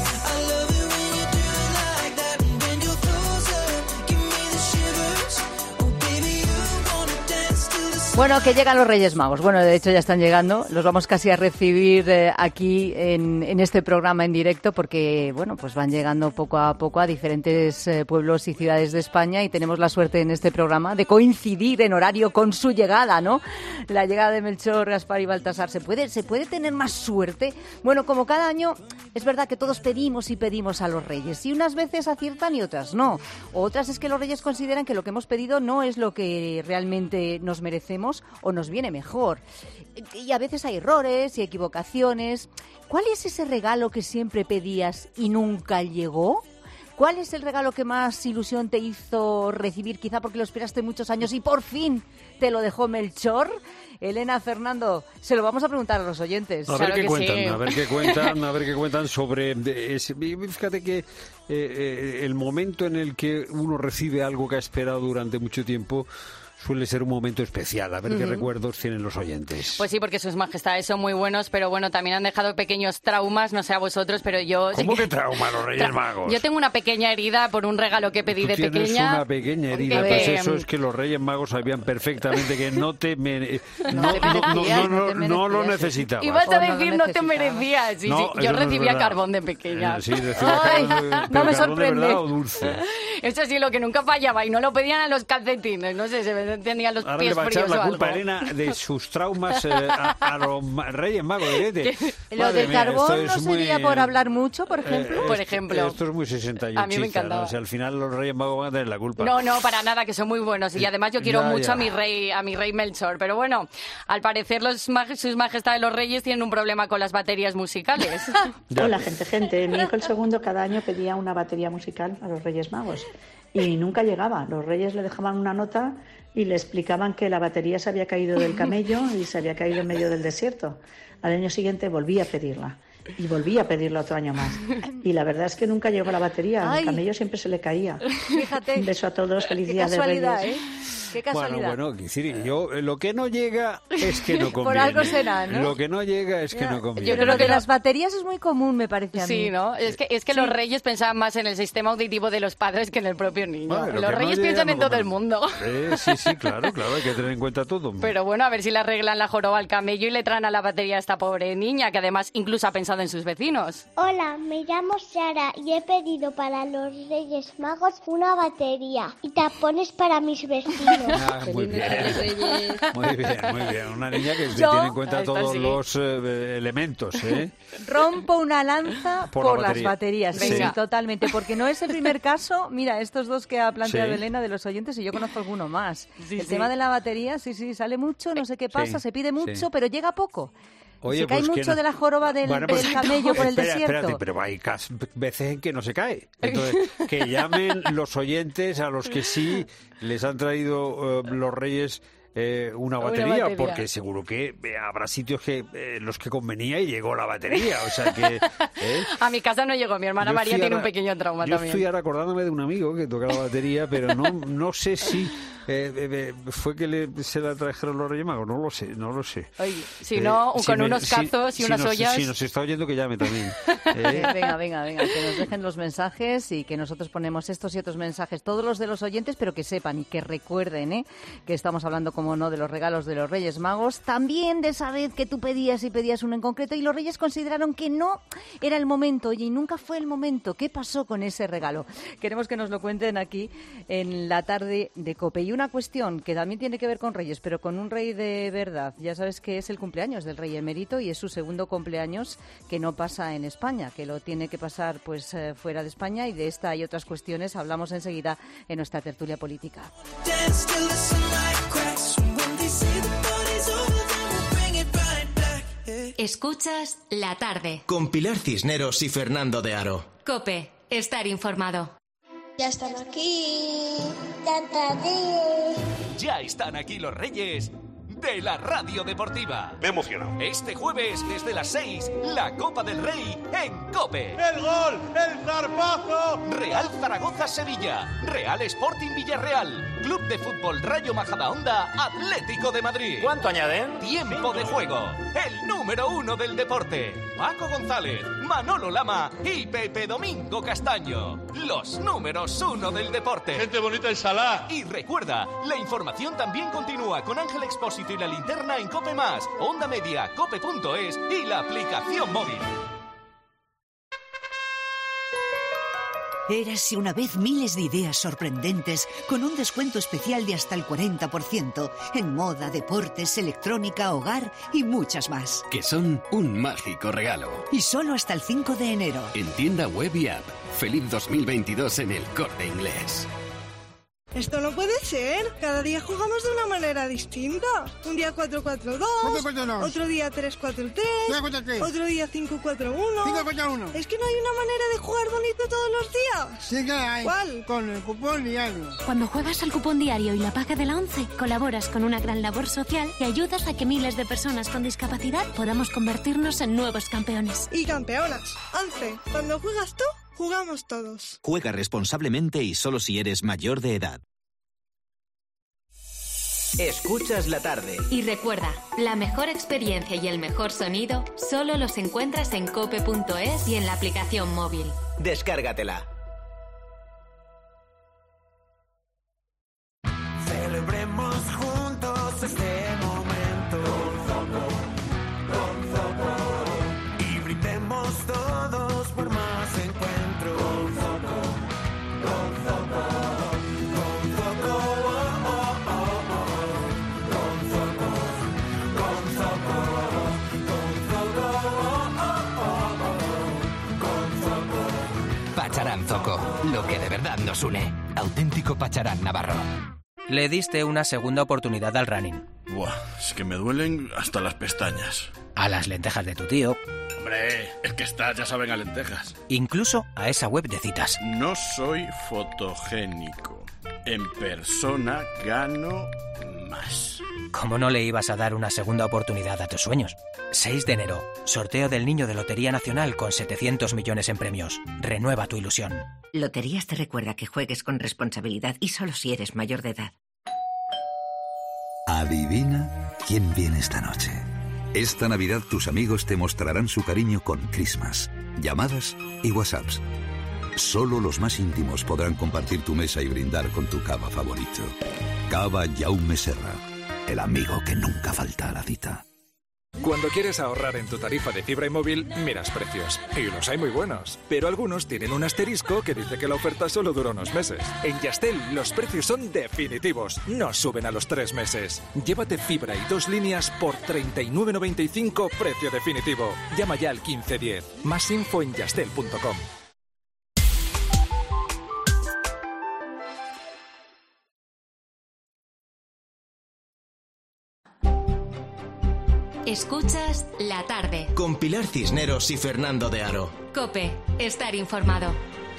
Bueno, que llegan los Reyes Magos. Bueno, de hecho ya están llegando. Los vamos casi a recibir eh, aquí en, en este programa en directo, porque, bueno, pues van llegando poco a poco a diferentes eh, pueblos y ciudades de España, y tenemos la suerte en este programa de coincidir en horario con su llegada, ¿no? La llegada de Melchor, Gaspar y Baltasar. ¿Se puede, se puede tener más suerte? Bueno, como cada año, es verdad que todos pedimos y pedimos a los Reyes, y unas veces aciertan y otras no. Otras es que los Reyes consideran que lo que hemos pedido no es lo que realmente nos merecemos o nos viene mejor. Y a veces hay errores y equivocaciones. ¿Cuál es ese regalo que siempre pedías y nunca llegó? ¿Cuál es el regalo que más ilusión te hizo recibir? Quizá porque lo esperaste muchos años y por fin te lo dejó Melchor. Elena, Fernando, se lo vamos a preguntar a los oyentes. A ver Claro qué que cuentan, sí. a ver qué cuentan, a ver qué cuentan sobre ese, fíjate que eh, eh, el momento en el que uno recibe algo que ha esperado durante mucho tiempo suele ser un momento especial. A ver qué Ujú. recuerdos tienen los oyentes. Pues sí, porque sus majestades son muy buenos, pero bueno, también han dejado pequeños traumas, no sé a vosotros, pero yo... sí ¿Cómo que- que trauma los Reyes Tra- Magos? Yo tengo una pequeña herida por un regalo que pedí Tú de tienes pequeña. una pequeña herida, que- pues eso es que los Reyes Magos sabían perfectamente que no te, mere- no, te no, no, merecías, no, no te no, no lo merecías. necesitabas. Ibas a Oh, no lo decir no te necesitaba. merecías. Sí, No, sí, eso yo no es recibía verdad. carbón de pequeña. Eh, sí, recibía Ay, carbón de- no pero me carbón de sorprende. verdad o dulce. Eso sí, lo que nunca fallaba y no lo pedían a los calcetines. No sé, se me tenían los Ahora pies le va a fríos echar o la algo. culpa a Elena de sus traumas eh, a, a los ma- Reyes Magos. Direte. Lo Madre del mía, carbón esto no es muy- sería por hablar mucho, por ejemplo. Eh, Por esto- ejemplo. Esto es muy sesenta y ocho. A mí me encantaba. ¿no? O sea, al final los Reyes Magos van a tener la culpa. No, no, para nada, que son muy buenos. Y además yo quiero Ya, mucho ya. a mi rey, a mi rey Melchor. Pero bueno, al parecer los maj- sus majestades los reyes tienen un problema con las baterías musicales. Hola, gente, gente. Mi hijo el segundo cada año pedía una batería musical a los Reyes Magos y nunca llegaba. Los Reyes le dejaban una nota y le explicaban que la batería se había caído del camello y se había caído en medio del desierto. Al año siguiente volvía a pedirla y volvía a pedirla otro año más. Y la verdad es que nunca llegó la batería. Ay. El camello siempre se le caía. Fíjate. Un beso a todos. Feliz Qué día de casualidad, Reyes. ¿eh? Qué casualidad. Bueno, bueno, Kiciri, yo eh, lo que no llega es que no Por conviene. algo será, ¿no? Lo que no llega es que no conviene. Yo Pero creo lo de que las baterías es muy común, me parece a mí. Sí, ¿no? Es que, es que los reyes pensaban más en el sistema auditivo de los padres que en el propio niño. Bueno, lo los que no reyes llega, piensan no en todo comen. el mundo. Eh, sí, sí, claro, claro, hay que tener en cuenta todo. Pero bueno, a ver si le arreglan la joroba al camello y le traen a la batería a esta pobre niña, que además incluso ha pensado en sus vecinos. Hola, me llamo Sara y he pedido para los Reyes Magos una batería y tapones para mis vecinos. Ah, muy bien. Muy bien, muy bien. Una niña que Yo- tiene en cuenta Esta todos sí. los eh, elementos, ¿eh? Rompo una lanza Por por, la las batería. baterías, sí, Venga. totalmente, porque no es el primer caso, mira, estos dos que ha planteado Sí. Elena de los oyentes, y yo conozco alguno más. Sí, el sí. tema de la batería, sí, sí, sale mucho, no sé qué pasa, Sí, se pide mucho, sí. pero llega poco. Oye, se cae pues que mucho no- de la joroba del, Bueno, pues- del camello por el Espera, desierto. Espérate, pero hay cas- veces en que no se cae. Entonces, que llamen los oyentes a los que sí les han traído eh, los reyes eh, una, Una batería, batería. porque seguro que eh, habrá sitios que eh, los que convenía y llegó la batería. O sea que... ¿eh? A mi casa no llegó, mi hermana Yo María estoy tiene ahora- un pequeño trauma Yo también. estoy ahora acordándome de un amigo que tocaba la batería, pero no, no sé si eh, eh, eh, fue que le, se la trajeron los Reyes Magos, no lo sé, no lo sé. Oye, si no, si con me- unos si- cazos y si unas nos- ollas. Si nos está oyendo, que llame también. ¿eh? Venga, venga, venga, que nos dejen los mensajes y que nosotros ponemos estos y otros mensajes, todos los de los oyentes, pero que sepan y que recuerden, ¿eh? Que estamos hablando, como no, de los regalos de los Reyes Magos, también de esa vez que tú pedías y pedías uno en concreto y los Reyes consideraron que no era el momento, oye, y nunca fue el momento. ¿Qué pasó con ese regalo? Queremos que nos lo cuenten aquí en la tarde de COPE. Y una cuestión que también tiene que ver con Reyes, pero con un rey de verdad. Ya sabes que es el cumpleaños del rey emérito y es su segundo cumpleaños que no pasa en España, que lo tiene que pasar pues eh, fuera de España, y de esta y otras cuestiones hablamos enseguida en nuestra tertulia política. Escuchas La Tarde. Con Pilar Cisneros y Fernando de Aro. COPE. Estar informado. Ya están aquí. Ya tarde. Ya están aquí los reyes de la radio deportiva. Me he emocionado. Este jueves, desde las seis, la Copa del Rey en COPE. ¡El gol! ¡El zarpazo! Real Zaragoza-Sevilla, Real Sporting Villarreal, Club de Fútbol Rayo Majadahonda, Atlético de Madrid. ¿Cuánto añaden? Tiempo de juego. El número uno del deporte. Paco González, Manolo Lama y Pepe Domingo Castaño. Los números uno del deporte. Gente bonita y salá. Y recuerda, la información también continúa con Ángel Expósito y la linterna en COPE Más, Onda Media, cope punto es y la aplicación móvil. Érase una vez miles de ideas sorprendentes con un descuento especial de hasta el cuarenta por ciento en moda, deportes, electrónica, hogar y muchas más. Que son un mágico regalo. Y solo hasta el cinco de enero. En tienda web y app. Feliz dos mil veintidós en El Corte Inglés. Esto no puede ser. Cada día jugamos de una manera distinta. Un día cuatro cuatro dos, otro día tres cuatro tres, otro día cinco cuatro uno. Es que no hay una manera de jugar bonito todos los días. Sí que hay. ¿Cuál? Con el cupón diario. Cuando juegas al cupón diario y la paga de la ONCE, colaboras con una gran labor social y ayudas a que miles de personas con discapacidad podamos convertirnos en nuevos campeones. Y campeonas. ONCE, cuando juegas tú, jugamos todos. Juega responsablemente y solo si eres mayor de edad. Escuchas la tarde. Y recuerda, la mejor experiencia y el mejor sonido solo los encuentras en cope punto es y en la aplicación móvil. Descárgatela. Celebremos juntos este momento con Zoco, con Zoco, y brindemos todos por más encuentros con Zoco, con Zoco, con Zoco, oh, oh, oh, oh. Con Zoco, con Zoco, con Zoco, oh, oh, oh, oh. Con Zoco. Pacharán Zoco, lo que de verdad nos une. Auténtico Pacharán navarro. Le diste una segunda oportunidad al running. Buah, es que me duelen hasta las pestañas. A las lentejas de tu tío. Hombre, es que estas ya saben a lentejas. Incluso a esa web de citas. No soy fotogénico. En persona gano más. ¿Cómo no le ibas a dar una segunda oportunidad a tus sueños? seis de enero, sorteo del Niño de Lotería Nacional con setecientos millones en premios. Renueva tu ilusión. Loterías te recuerda que juegues con responsabilidad y solo si eres mayor de edad. Adivina quién viene esta noche. Esta Navidad tus amigos te mostrarán su cariño con Christmas, llamadas y WhatsApps. Solo los más íntimos podrán compartir tu mesa y brindar con tu cava favorito. Cava Jaume Serra, el amigo que nunca falta a la cita. Cuando quieres ahorrar en tu tarifa de fibra y móvil, miras precios. Y los hay muy buenos. Pero algunos tienen un asterisco que dice que la oferta solo dura unos meses. En Yastel, los precios son definitivos. No suben a los tres meses. Llévate fibra y dos líneas por treinta y nueve noventa y cinco, precio definitivo. Llama ya al quince diez. Más info en yastel punto com. Escuchas La Tarde. Con Pilar Cisneros y Fernando de Aro. COPE. Estar informado.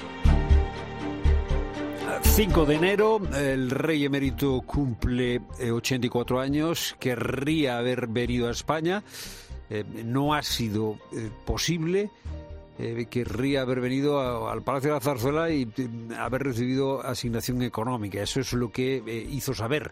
cinco de enero, el rey emérito cumple eh, ochenta y cuatro años. Querría haber venido a España. Eh, no ha sido eh, posible. Eh, querría haber venido a, al Palacio de la Zarzuela y eh, haber recibido asignación económica. Eso es lo que eh, hizo saber.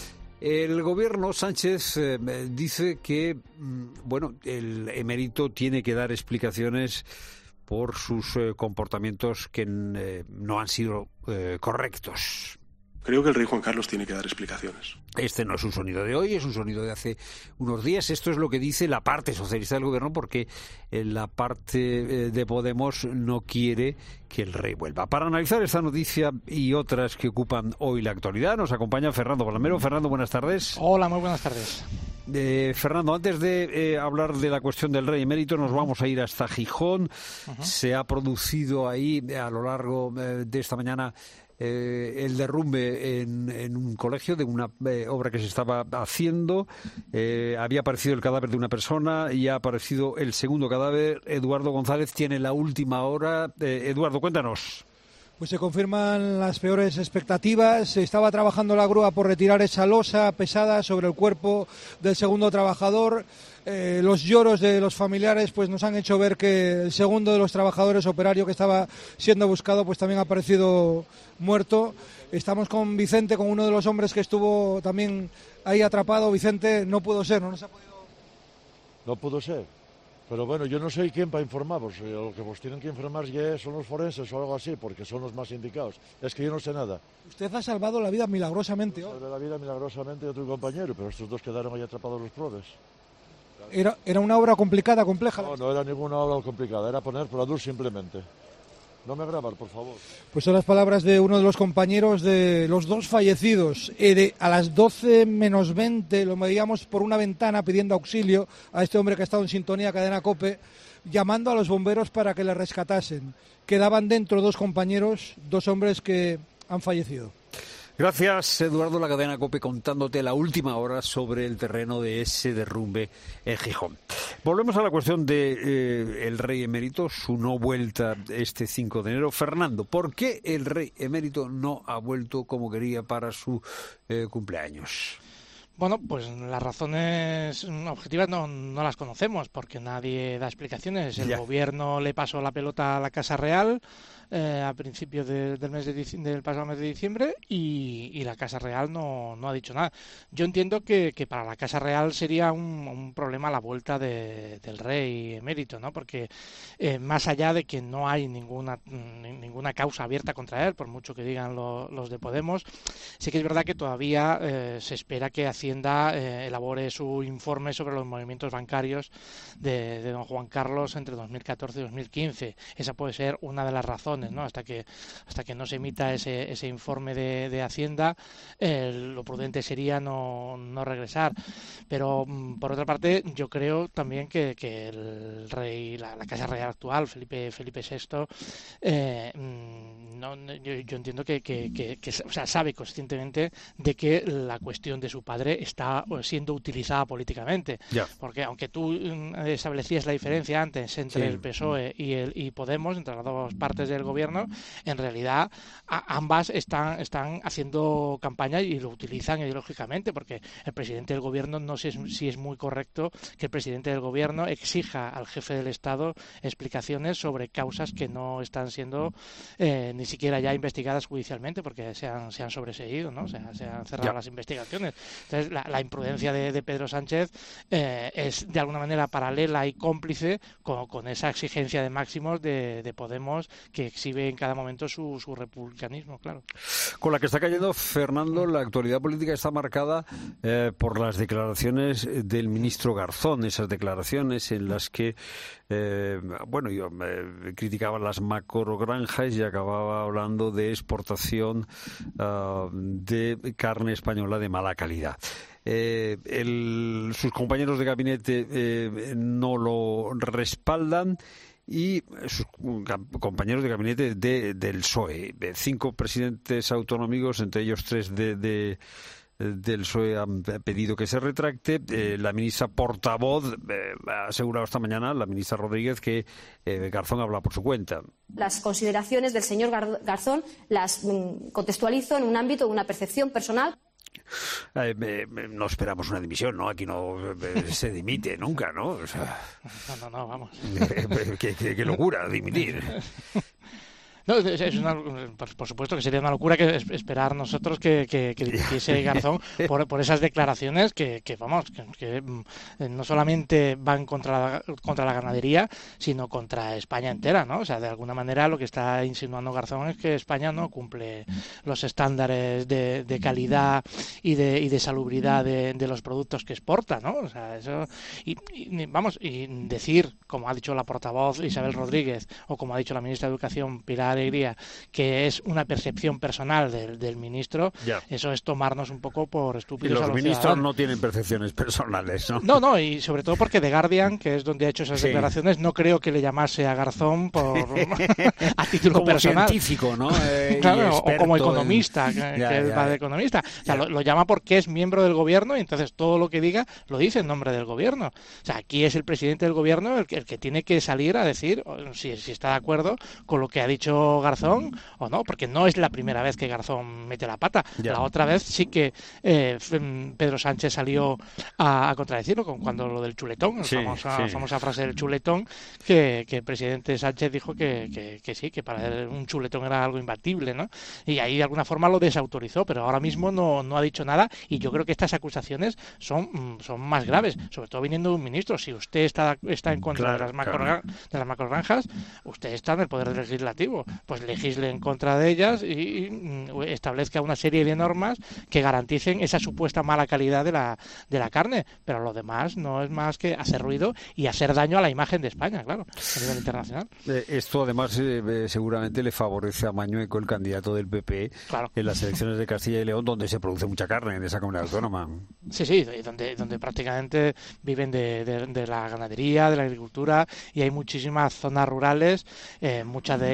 El gobierno Sánchez eh, dice que, bueno, el emérito tiene que dar explicaciones por sus eh, comportamientos que eh, no han sido eh, correctos. Creo que el rey Juan Carlos tiene que dar explicaciones. Este no es un sonido de hoy, es un sonido de hace unos días. Esto es lo que dice la parte socialista del gobierno, porque la parte de Podemos no quiere que el rey vuelva. Para analizar esta noticia y otras que ocupan hoy la actualidad, nos acompaña Fernando Balmero. Fernando, buenas tardes. Hola, muy buenas tardes. Eh, Fernando, antes de eh, hablar de la cuestión del rey emérito, nos vamos a ir hasta Gijón. Uh-huh. Se ha producido ahí, a lo largo eh, de esta mañana, Eh, el derrumbe en, en un colegio de una eh, obra que se estaba haciendo. Eh, había aparecido el cadáver de una persona y ha aparecido el segundo cadáver. Eduardo González tiene la última hora. Eh, Eduardo, cuéntanos. Pues se confirman las peores expectativas. Se estaba trabajando la grúa por retirar esa losa pesada sobre el cuerpo del segundo trabajador. Eh, los lloros de los familiares pues nos han hecho ver que el segundo de los trabajadores, operario que estaba siendo buscado, pues también ha aparecido muerto. Estamos con Vicente, con uno de los hombres que estuvo también ahí atrapado. Vicente, no pudo ser, no nos ha podido... No pudo ser. Pero bueno, yo no soy quien para informaros. Lo que vos tienen que informar ya son los forenses o algo así, porque son los más indicados. Es que yo no sé nada. Usted ha salvado la vida milagrosamente hoy. Salvé la vida milagrosamente de otro compañero, pero estos dos quedaron ahí atrapados los probes. Era, era una obra complicada, compleja. No, no era ninguna obra complicada, era poner pladur simplemente. No me grabar, por favor. Pues son las palabras de uno de los compañeros de los dos fallecidos. Eh, de, a las doce menos veinte lo veíamos por una ventana pidiendo auxilio a este hombre que ha estado en sintonía, Cadena COPE, llamando a los bomberos para que le rescatasen. Quedaban dentro dos compañeros, dos hombres que han fallecido. Gracias, Eduardo, la cadena COPE, contándote la última hora sobre el terreno de ese derrumbe en Gijón. Volvemos a la cuestión de eh, el rey emérito, su no vuelta este cinco de enero. Fernando, ¿por qué el rey emérito no ha vuelto como quería para su eh, cumpleaños? Bueno, pues las razones objetivas no, no las conocemos, porque nadie da explicaciones. El ya. gobierno le pasó la pelota a la Casa Real eh, a principios de, del mes de del pasado mes de diciembre y, y la Casa Real no, no ha dicho nada. Yo entiendo que, que para la Casa Real sería un, un problema la vuelta de, del rey emérito, ¿no? Porque eh, más allá de que no hay ninguna ninguna causa abierta contra él, por mucho que digan lo, los de Podemos, sí que es verdad que todavía eh, se espera que Hacienda eh, elabore su informe sobre los movimientos bancarios de, de don Juan Carlos entre dos mil catorce y dos mil quince. Esa puede ser una de las razones, ¿no? Hasta que hasta que no se emita ese, ese informe de, de Hacienda, eh, lo prudente sería no, no regresar. Pero por otra parte, yo creo también que, que el rey, la, la Casa Real actual, Felipe Felipe sexto, eh, no, yo, yo entiendo que, que, que, que o sea, sabe conscientemente de que la cuestión de su padre está siendo utilizada políticamente. Ya. Porque aunque tú establecías la diferencia antes entre sí. el P S O E y, el, y Podemos, entre las dos partes del gobierno, en realidad a, ambas están, están haciendo campaña y lo utilizan ideológicamente, porque el presidente del gobierno, no sé si es muy correcto que el presidente del gobierno exija al jefe del Estado explicaciones sobre causas que no están siendo eh, ni siquiera ya investigadas judicialmente, porque se han, se han sobreseído, ¿no? Se, se han cerrado ya. las investigaciones. Entonces, la, la imprudencia de, de Pedro Sánchez eh, es de alguna manera paralela y cómplice con, con esa exigencia de máximos de, de Podemos, que exhibe en cada momento su, su republicanismo, claro. Con la que está cayendo, Fernando, la actualidad política está marcada eh, por las declaraciones del ministro Garzón, esas declaraciones en las que, eh, bueno, yo eh, criticaba las macrogranjas y acababa hablando de exportación uh, de carne española de mala calidad. Eh, el, sus compañeros de gabinete eh, no lo respaldan y sus compañeros de gabinete de, del P S O E. Cinco presidentes autonómicos, entre ellos tres de, de del P S O E, han pedido que se retracte. Eh, la ministra portavoz eh, ha asegurado esta mañana, la ministra Rodríguez, que eh, Garzón habla por su cuenta. Las consideraciones del señor Gar- Garzón las mm, contextualizo en un ámbito de una percepción personal. Eh, eh, no esperamos una dimisión, ¿no? Aquí no eh, se dimite nunca, ¿no? O sea, no, no, no, vamos. Eh, qué, qué, qué locura dimitir. No, es una, por supuesto que sería una locura que esperar nosotros que, que, que dimitiese Garzón por, por esas declaraciones que, que vamos, que, que no solamente van contra la, contra la ganadería, sino contra España entera, ¿no? O sea, de alguna manera lo que está insinuando Garzón es que España no cumple los estándares de, de calidad y de, y de salubridad de, de los productos que exporta, ¿no? O sea, eso y, y vamos, y decir, como ha dicho la portavoz Isabel Rodríguez, o como ha dicho la ministra de Educación Pilar Alegría, que es una percepción personal del, del ministro, ya. Eso es tomarnos un poco por estúpidos. Y los a los ministros ciudadanos. No tienen percepciones personales, ¿no? No, no, y sobre todo porque The Guardian, que es donde ha hecho esas sí. declaraciones, no creo que le llamase a Garzón por a título como personal. Científico, ¿no? Eh, claro, o como economista, en... que, ya, que ya, va de economista. O sea, lo, lo llama porque es miembro del gobierno y entonces todo lo que diga lo dice en nombre del gobierno. O sea, aquí es el presidente del gobierno el que, el que tiene que salir a decir si, si está de acuerdo con lo que ha dicho Garzón o no, porque no es la primera vez que Garzón mete la pata. Ya. La otra vez sí que eh, Pedro Sánchez salió a, a contradecirlo con cuando lo del chuletón, sí, la famosa, sí. famosa frase del chuletón, que, que el presidente Sánchez dijo que, que, que sí, que para él un chuletón era algo imbatible, ¿no? Y ahí de alguna forma lo desautorizó, pero ahora mismo no, no ha dicho nada y yo creo que estas acusaciones son, son más graves, sobre todo viniendo de un ministro. Si usted está, está en contra claro, de, las macro, claro. de las macrogranjas, usted está en el poder legislativo, pues legisle en contra de ellas y, y establezca una serie de normas que garanticen esa supuesta mala calidad de la, de la carne, pero lo demás no es más que hacer ruido y hacer daño a la imagen de España, claro, a nivel internacional. Eh, esto además eh, seguramente le favorece a Mañueco, el candidato del P P, claro. en las elecciones de Castilla y León, donde se produce mucha carne en esa comunidad autónoma. Sí, sí, donde, donde prácticamente viven de, de, de la ganadería, de la agricultura, y hay muchísimas zonas rurales, eh, muchas de ellas que están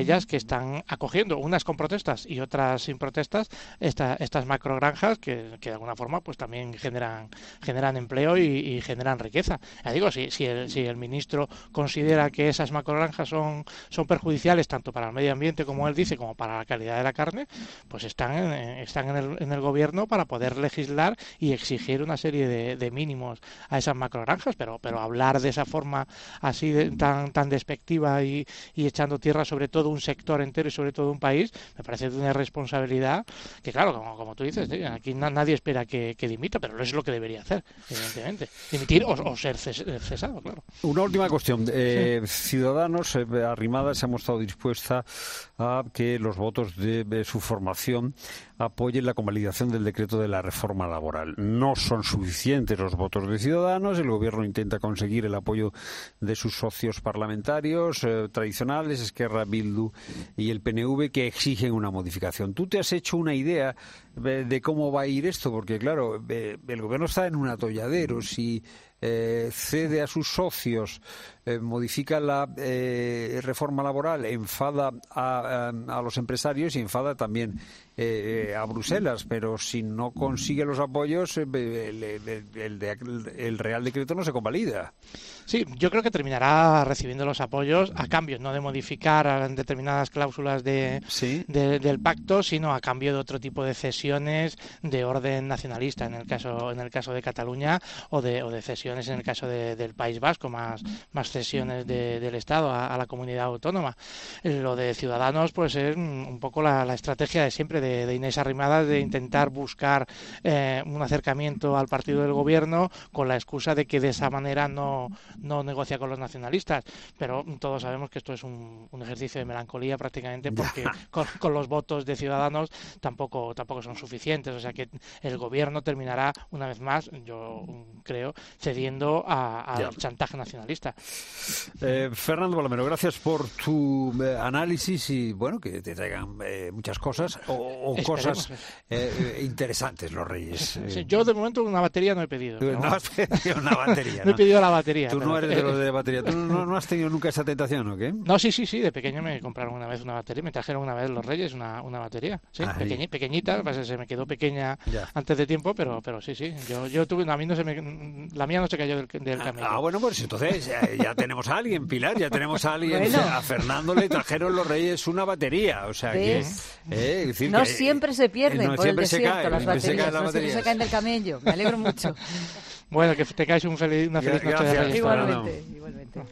están acogiendo, unas con protestas y otras sin protestas, esta, estas macrogranjas que, que de alguna forma pues también generan generan empleo y, y generan riqueza. Ya digo, si, si, el, si el ministro considera que esas macrogranjas son, son perjudiciales tanto para el medio ambiente, como él dice, como para la calidad de la carne, pues están en, están en el, en el gobierno para poder legislar y exigir una serie de, de mínimos a esas macrogranjas, pero, pero hablar de esa forma así de, tan, tan despectiva y, y echando tierra sobre todo un sector entero y sobre todo un país, me parece de una responsabilidad que, claro, como, como tú dices, ¿sí? Aquí na, nadie espera que, que dimita, pero no es lo que debería hacer, evidentemente. Dimitir o, o ser cesado, claro. Una última cuestión. Eh, sí. Ciudadanos, eh, Arrimada se ha mostrado dispuesta a que los votos de, de su formación apoyen la convalidación del decreto de la reforma laboral. No son suficientes los votos de Ciudadanos. El Gobierno intenta conseguir el apoyo de sus socios parlamentarios eh, tradicionales, Esquerra, Bildu y el P N V, que exigen una modificación. ¿Tú te has hecho una idea de, de cómo va a ir esto? Porque, claro, eh, el Gobierno está en un atolladero. Si eh, cede a sus socios, eh, modifica la eh, reforma laboral, enfada a, a, a los empresarios y enfada también eh, a Bruselas, pero si no consigue los apoyos, eh, el, el, el, el Real Decreto no se convalida. Sí, yo creo que terminará recibiendo los apoyos a cambio, no de modificar determinadas cláusulas de, ¿sí? de, del pacto, sino a cambio de otro tipo de cesiones de orden nacionalista, en el caso en el caso de Cataluña, o de, o de cesiones en el caso de, del País Vasco, más, más cesiones de, del Estado a, a la comunidad autónoma. Lo de Ciudadanos, pues es un poco la, la estrategia de siempre de, de Inés Arrimadas, de intentar buscar eh, un acercamiento al partido del gobierno con la excusa de que de esa manera no, no negocia con los nacionalistas, pero todos sabemos que esto es un, un ejercicio de melancolía prácticamente, porque con, con los votos de Ciudadanos tampoco, tampoco son suficientes, o sea que el gobierno terminará una vez más, yo creo, cediendo al chantaje nacionalista. Eh, Fernando Balomero, gracias por tu eh, análisis y bueno, que te traigan eh, muchas cosas o, o cosas eh, interesantes los Reyes. Sí, yo de momento una batería no he pedido. No, no has pedido una batería. No he pedido la batería. Tú pero, no eres de los de batería. ¿Tú no, no has tenido nunca esa tentación o qué? No, sí, sí, sí. De pequeño me compraron una vez una batería. Me trajeron una vez los Reyes una, una batería. Sí, ah, pequeñi, pequeñita. Pues se me quedó pequeña ya. antes de tiempo, pero pero sí, sí. Yo yo tuve a mí no se me, la mía no se cayó del, del camello. Ah, bueno, pues entonces ya, ya tenemos a alguien, Pilar. Ya tenemos a alguien. Bueno. A Fernando le trajeron los Reyes una batería. O sea que, eh, decir, no que, siempre se pierden no, por el desierto cae, las baterías. Se caen las no baterías. Siempre se caen del camello. Me alegro mucho. Bueno, que te caes un feliz, una feliz noche de Reyes. Igualmente, igualmente.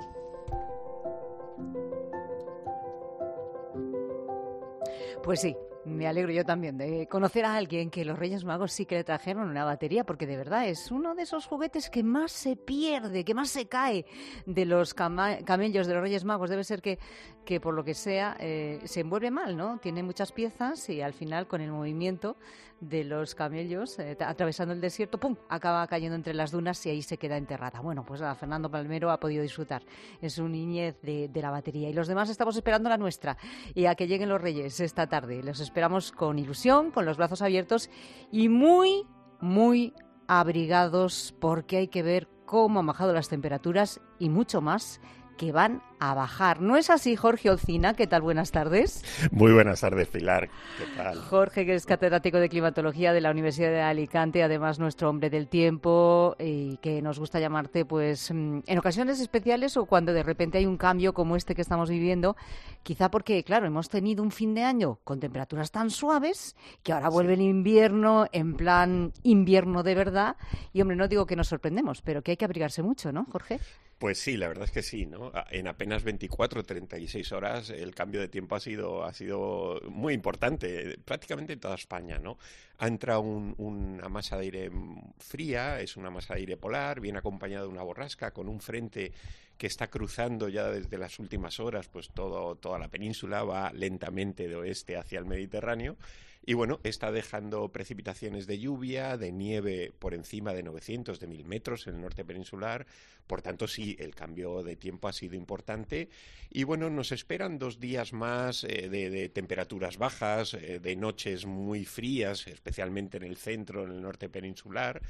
Pues sí, me alegro yo también de conocer a alguien que los Reyes Magos sí que le trajeron una batería, porque de verdad es uno de esos juguetes que más se pierde, que más se cae de los cama- camellos de los Reyes Magos. Debe ser que, que por lo que sea, eh, se envuelve mal, ¿no? Tiene muchas piezas y al final con el movimiento de los camellos eh, atravesando el desierto, ¡pum!, acaba cayendo entre las dunas y ahí se queda enterrada. Bueno, pues a Fernando Palmero ha podido disfrutar en su niñez de, de la batería. Y los demás estamos esperando la nuestra y a que lleguen los Reyes esta tarde. Los esperamos con ilusión, con los brazos abiertos y muy, muy abrigados, porque hay que ver cómo han bajado las temperaturas y mucho más que van a bajar. ¿No es así, Jorge Olcina? ¿Qué tal? Buenas tardes. Muy buenas tardes, Pilar. ¿Qué tal? Jorge, que es catedrático de climatología de la Universidad de Alicante, además nuestro hombre del tiempo, y que nos gusta llamarte pues en ocasiones especiales o cuando de repente hay un cambio como este que estamos viviendo, quizá porque, claro, hemos tenido un fin de año con temperaturas tan suaves que ahora vuelve el invierno en plan invierno de verdad y, hombre, no digo que nos sorprendemos, pero que hay que abrigarse mucho, ¿no, Jorge? Pues sí, la verdad es que sí, ¿no? En apenas veinticuatro, treinta y seis horas el cambio de tiempo ha sido ha sido muy importante, prácticamente en toda España, ¿no? Ha entrado un, una masa de aire fría, es una masa de aire polar, viene acompañada de una borrasca con un frente que está cruzando ya desde las últimas horas, pues todo, toda la península, va lentamente de oeste hacia el Mediterráneo. Y bueno, está dejando precipitaciones de lluvia, de nieve por encima de novecientos, de mil metros en el norte peninsular. Por tanto, sí, el cambio de tiempo ha sido importante. Y bueno, nos esperan dos días más eh, de, de temperaturas bajas, eh, de noches muy frías, especialmente en el centro, en el norte peninsular.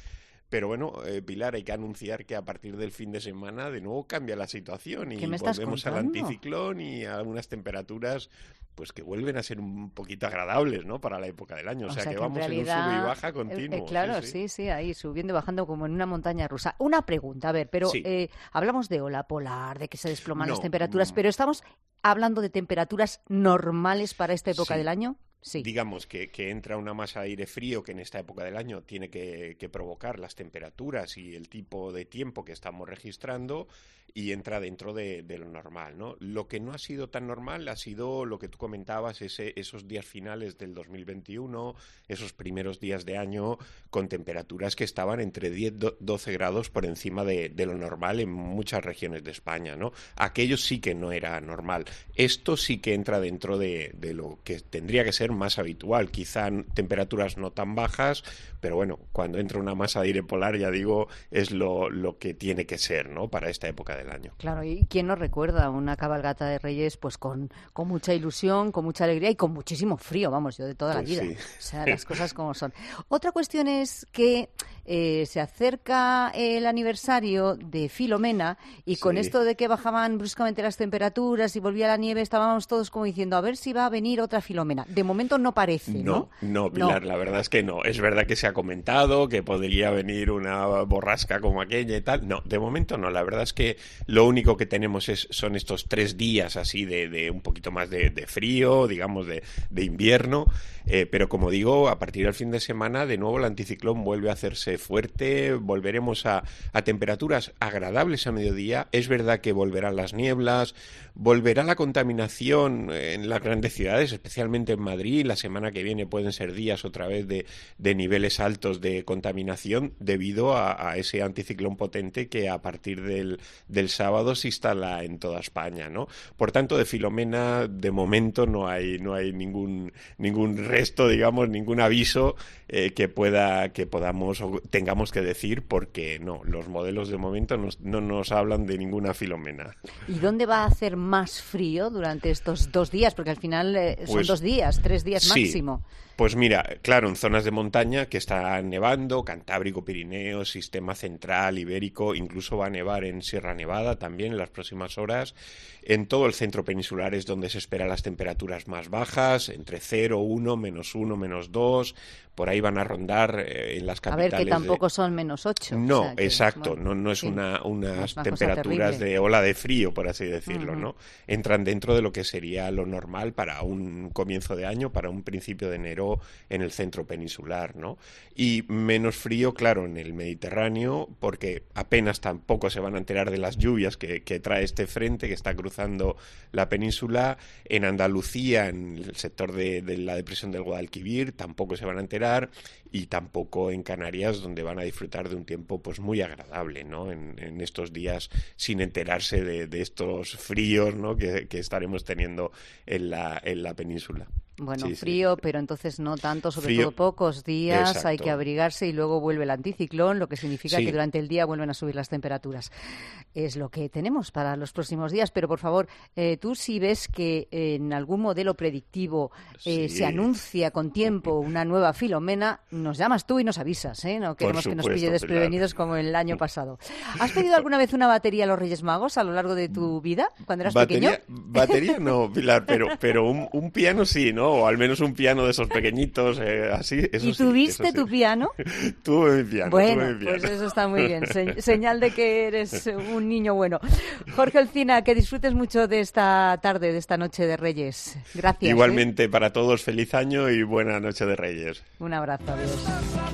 Pero bueno, eh, Pilar, hay que anunciar que a partir del fin de semana de nuevo cambia la situación y ¿Qué me estás volvemos al contando? anticiclón y a algunas temperaturas pues que vuelven a ser un poquito agradables, ¿no? Para la época del año. O, O sea, sea que, que en vamos en un realidad, sube y baja eh, continuo. eh, claro, sí, sí. sí, sí, ahí subiendo y bajando como en una montaña rusa. Una pregunta, a ver, pero Sí. eh, hablamos de ola polar, de que se desploman No, las temperaturas, mm. pero estamos hablando de temperaturas normales para esta época Sí. del año. Sí. Digamos que, que entra una masa de aire frío que en esta época del año tiene que, que provocar las temperaturas y el tipo de tiempo que estamos registrando y entra dentro de, de lo normal, ¿no? Lo que no ha sido tan normal ha sido lo que tú comentabas, ese, esos días finales del dos mil veintiuno, esos primeros días de año con temperaturas que estaban entre diez a doce grados por encima de, de lo normal en muchas regiones de España, ¿no? Aquello sí que no era normal. Esto sí que entra dentro de, de lo que tendría que ser más habitual, quizá temperaturas no tan bajas, pero bueno, cuando entra una masa de aire polar, ya digo, es lo, lo que tiene que ser, ¿no? Para esta época del año. Claro, y quién nos recuerda una cabalgata de Reyes pues con, con mucha ilusión, con mucha alegría y con muchísimo frío, vamos, yo de toda Pues la vida. sí. O sea, las cosas como son. Otra cuestión es que eh, se acerca el aniversario de Filomena y con Sí. esto de que bajaban bruscamente las temperaturas y volvía la nieve, estábamos todos como diciendo, a ver si va a venir otra Filomena. De momento no parece, ¿no? No, no, Pilar, No. la verdad es que no. Es verdad que se ha comentado que podría venir una borrasca como aquella y tal. No, de momento no. La verdad es que lo único que tenemos es, son estos tres días así de, de un poquito más de, de frío, digamos, de, de invierno. Eh, pero como digo, a partir del fin de semana, de nuevo el anticiclón vuelve a hacerse fuerte. Volveremos a, a temperaturas agradables a mediodía. Es verdad que volverán las nieblas, volverá la contaminación en las grandes ciudades, especialmente en Madrid. La semana que viene pueden ser días otra vez de, de niveles altos de contaminación debido a, a ese anticiclón potente que a partir del, del sábado se instala en toda España, ¿no? Por tanto, de Filomena, de momento no hay, no hay ningún, ningún resto, digamos, ningún aviso eh, que pueda, que podamos o tengamos que decir, porque no, los modelos de momento nos, no nos hablan de ninguna Filomena. ¿Y dónde va a hacer más frío durante estos dos días? Porque al final eh, son Pues, dos días, tres días sí. máximo. Pues mira, claro, en zonas de montaña que está nevando, Cantábrico, Pirineo, Sistema Central, Ibérico, incluso va a nevar en Sierra Nevada también en las próximas horas. En todo el centro peninsular es donde se esperan las temperaturas más bajas, entre cero, uno, menos uno, menos dos, por ahí van a rondar eh, en las A capitales. ver, que tampoco de... son menos ocho. No, o sea, que, exacto, bueno, no, no es sí, una, unas una cosa temperaturas terrible. de ola de frío, por así decirlo, Ujú. ¿no? Entran dentro de lo que sería lo normal para un comienzo de año, para un principio de enero en el centro peninsular, ¿no? Y menos frío, claro, en el Mediterráneo, porque apenas tampoco se van a enterar de las lluvias que, que trae este frente que está cruzando la península. En Andalucía, en el sector de, de la depresión del Guadalquivir, tampoco se van a enterar, y tampoco en Canarias, donde van a disfrutar de un tiempo pues muy agradable, ¿no? En, en estos días, sin enterarse de, de estos fríos, ¿no? que, que estaremos teniendo en la, en la península. Bueno, Sí, sí. frío, pero entonces no tanto, sobre Frío. todo pocos días, Exacto. hay que abrigarse y luego vuelve el anticiclón, lo que significa Sí. que durante el día vuelven a subir las temperaturas. Es lo que tenemos para los próximos días, pero por favor, eh, tú si ves que en algún modelo predictivo eh, Sí. se anuncia con tiempo una nueva Filomena, nos llamas tú y nos avisas, ¿eh? No queremos que nos supuesto, pille Pilar. desprevenidos como el año pasado. ¿Has pedido alguna vez una batería a los Reyes Magos a lo largo de tu vida, cuando eras Batería, pequeño? batería no, Pilar, pero, pero un, un piano sí, ¿no? O al menos un piano de esos pequeñitos, eh, así. Eso ¿Y sí, tuviste eso sí. tu piano? Tuve mi piano, Bueno, tuve mi piano. pues eso está muy bien. Se- señal de que eres un niño bueno. Jorge Olcina, que disfrutes mucho de esta tarde, de esta noche de Reyes. Gracias. ¿eh? Igualmente para todos, feliz año y buena noche de Reyes. Un abrazo, adiós.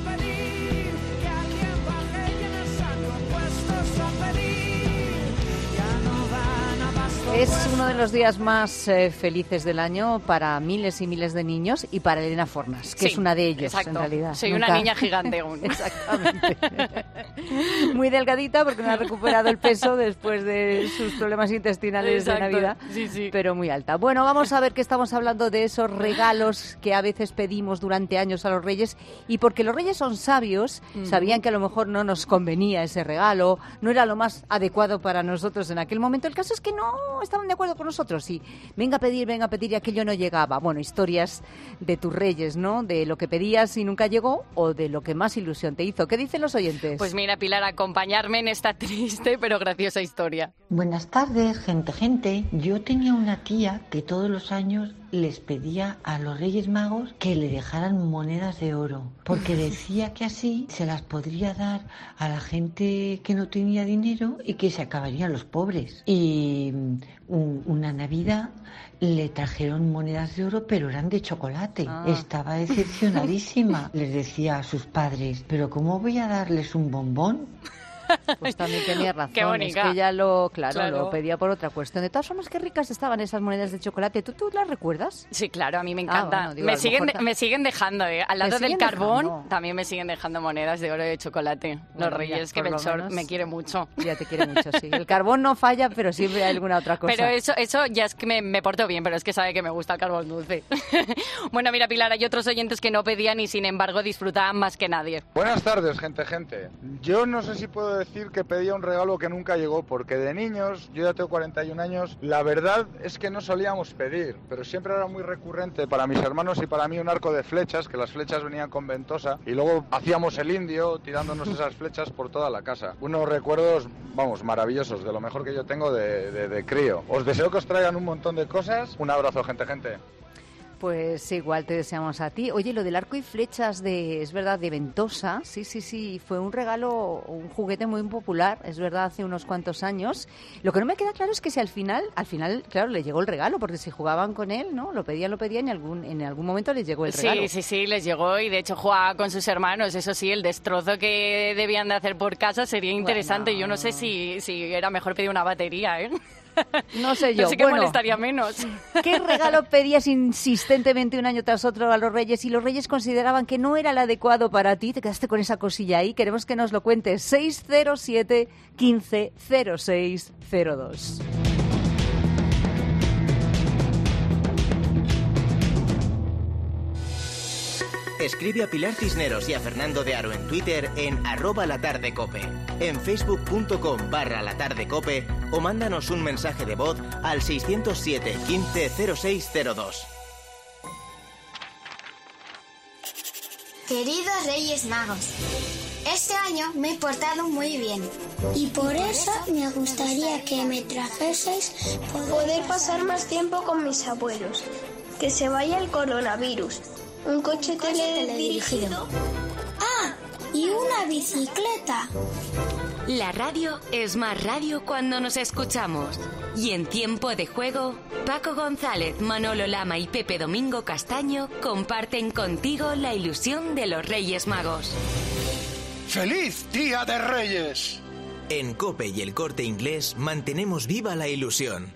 Es uno de los días más eh, felices del año para miles y miles de niños y para Elena Fornas, que Sí, es una de ellos, exacto. en realidad. Soy Nunca- una niña gigante aún. Exactamente. Muy delgadita porque no ha recuperado el peso después de sus problemas intestinales Exacto, de Navidad, sí, sí. pero muy alta. Bueno, vamos a ver que estamos hablando de esos regalos que a veces pedimos durante años a los Reyes, y porque los Reyes son sabios, Ujú. sabían que a lo mejor no nos convenía ese regalo, no era lo más adecuado para nosotros en aquel momento. El caso es que no estaban de acuerdo con nosotros y venga a pedir, venga a pedir y aquello no llegaba. Bueno, historias de tus reyes, ¿no? De lo que pedías y nunca llegó o de lo que más ilusión te hizo. ¿Qué dicen los oyentes? Pues mira, Pilar, acompañarme en esta triste pero graciosa historia. Buenas tardes, gente, gente. Yo tenía una tía que todos los años les pedía a los Reyes Magos que le dejaran monedas de oro, porque decía que así se las podría dar a la gente que no tenía dinero y que se acabarían los pobres. Y un, una Navidad le trajeron monedas de oro, pero eran de chocolate. Ah. Estaba decepcionadísima. Les decía a sus padres, ¿pero cómo voy a darles un bombón? Pues también tenía razón. Qué bonita. Es que ella lo, claro, Claro. lo pedía por otra cuestión. De todas formas, qué ricas estaban esas monedas de chocolate. ¿Tú, tú las recuerdas? Sí, claro, a mí me Ah, encanta. bueno, digo, a me, lo siguen, mejor ta- me siguen dejando, ¿eh? Al lado ¿Te del siguen carbón dejando? también me siguen dejando monedas de oro y de chocolate. Bueno, Los mira, Reyes, que por lo Belchor menos- me quiere mucho. Ya te quiere mucho, sí. El carbón no falla, pero siempre hay alguna otra cosa. Pero eso, eso ya es que me, me porto bien, pero es que sabe que me gusta el carbón dulce. Bueno, mira, Pilar, hay otros oyentes que no pedían y sin embargo disfrutaban más que nadie. Buenas tardes, gente, gente. Yo no sé si puedo decir que pedía un regalo que nunca llegó, porque de niños, yo ya tengo cuarenta y un años, la verdad es que no solíamos pedir, pero siempre era muy recurrente para mis hermanos y para mí un arco de flechas, que las flechas venían con ventosa, y luego hacíamos el indio tirándonos esas flechas por toda la casa. Unos recuerdos, vamos, maravillosos, de lo mejor que yo tengo de, de, de crío. Os deseo que os traigan un montón de cosas. Un abrazo, gente, gente. Pues igual te deseamos a ti. Oye, lo del arco y flechas de, es verdad, de ventosa, sí, sí, sí, fue un regalo, un juguete muy popular, es verdad, hace unos cuantos años. Lo que no me queda claro es que si al final, al final, claro, le llegó el regalo, porque si jugaban con él, ¿no? Lo pedían, lo pedían y algún, en algún momento les llegó el regalo. Sí, sí, sí, les llegó y de hecho jugaba con sus hermanos. Eso sí, el destrozo que debían de hacer por casa sería interesante. Bueno. Yo no sé si, si era mejor pedir una batería, ¿eh? No sé yo. No sé qué Bueno, molestaría menos. ¿qué regalo pedías insistentemente un año tras otro a los Reyes y los Reyes consideraban que no era el adecuado para ti? Te quedaste con esa cosilla ahí. Queremos que nos lo cuentes. seis cero siete, quince, cero seis cero dos. Escribe a Pilar Cisneros y a Fernando de Aro en Twitter en arroba latardecope, en facebook.com barra latardecope o mándanos un mensaje de voz al seiscientos siete, quince, cero seis cero dos. Queridos Reyes Magos, este año me he portado muy bien. Y por eso me gustaría que me trajeseis poder pasar más tiempo con mis abuelos. Que se vaya el coronavirus. Un coche teledirigido. ¡Ah! Y una bicicleta. La radio es más radio cuando nos escuchamos. Y en Tiempo de Juego, Paco González, Manolo Lama y Pepe Domingo Castaño comparten contigo la ilusión de los Reyes Magos. ¡Feliz Día de Reyes! En COPE y El Corte Inglés mantenemos viva la ilusión.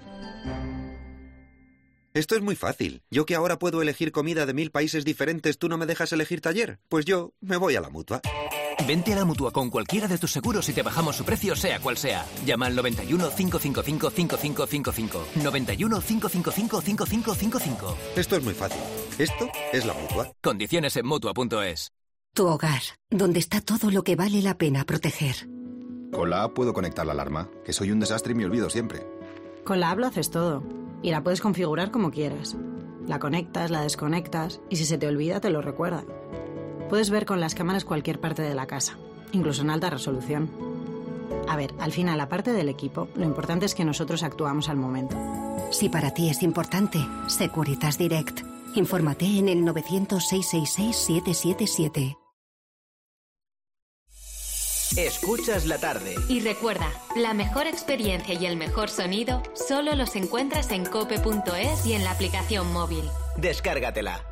Esto es muy fácil. Yo que ahora puedo elegir comida de mil países diferentes, ¿tú no me dejas elegir taller? Pues yo me voy a la Mutua. Vente a la Mutua con cualquiera de tus seguros y te bajamos su precio sea cual sea. Llama al noventa y uno, cinco cinco cinco, cinco cinco cinco cinco. noventa y uno, cinco cinco cinco, cinco cinco cinco cinco. Esto es muy fácil. Esto es la Mutua. Condiciones en Mutua punto es. Tu hogar, donde está todo lo que vale la pena proteger. Con la app puedo conectar la alarma, que soy un desastre y me olvido siempre. Con la app lo haces todo. Y la puedes configurar como quieras. La conectas, la desconectas y si se te olvida te lo recuerda. Puedes ver con las cámaras cualquier parte de la casa, incluso en alta resolución. A ver, al final, aparte del equipo, lo importante es que nosotros actuamos al momento. Si para ti es importante, Securitas Direct. Infórmate en el novecientos, seiscientos sesenta y seis, siete siete siete. Escuchas la tarde. Y recuerda, la mejor experiencia y el mejor sonido solo los encuentras en cope punto es y en la aplicación móvil. Descárgatela.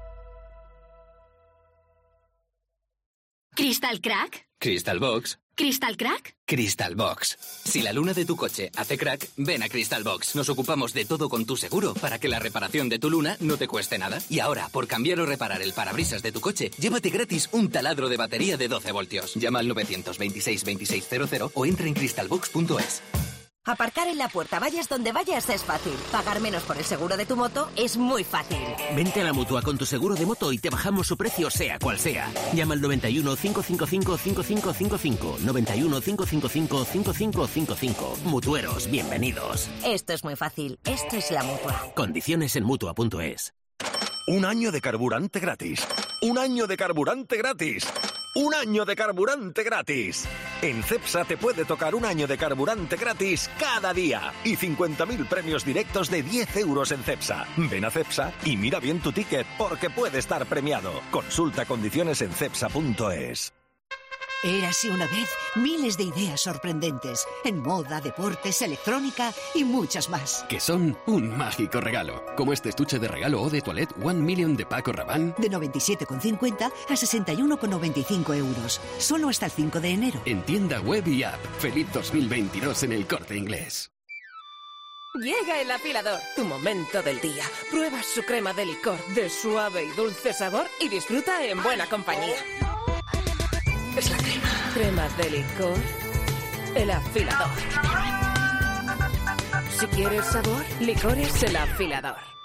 ¿Crystal Crack? Crystal Box. ¿Crystal Crack? Crystal Box. Si la luna de tu coche hace crack, ven a Crystal Box. Nos ocupamos de todo con tu seguro para que la reparación de tu luna no te cueste nada. Y ahora, por cambiar o reparar el parabrisas de tu coche, llévate gratis un taladro de batería de doce voltios. Llama al novecientos veintiséis, veintiséis cero cero o entra en crystal box punto es. Aparcar en la puerta, vayas donde vayas, es fácil. Pagar menos por el seguro de tu moto es muy fácil. Vente a la Mutua con tu seguro de moto y te bajamos su precio sea cual sea. Llama al noventa y uno, cinco cinco cinco, cinco cinco cinco cinco. noventa y uno, cinco cinco cinco, cinco cinco cinco cinco. Mutueros, bienvenidos. Esto es muy fácil. Esto es la Mutua. Condiciones en Mutua punto es. Un año de carburante gratis. Un año de carburante gratis. ¡Un año de carburante gratis! En Cepsa te puede tocar un año de carburante gratis cada día y cincuenta mil premios directos de diez euros en Cepsa. Ven a Cepsa y mira bien tu ticket porque puede estar premiado. Consulta condiciones en cepsa punto es. Érase una vez miles de ideas sorprendentes en moda, deportes, electrónica y muchas más. Que son un mágico regalo, como este estuche de regalo Eau de Toilette One Million de Paco Rabanne. De noventa y siete con cincuenta a sesenta y uno con noventa y cinco euros. Solo hasta el cinco de enero. En tienda web y app. Feliz dos mil veintidós en El Corte Inglés. Llega el afilador, tu momento del día. Prueba su crema de licor de suave y dulce sabor y disfruta en buena compañía. Es la crema. Cremas de licor. El afilador. Si quieres sabor, licores el afilador.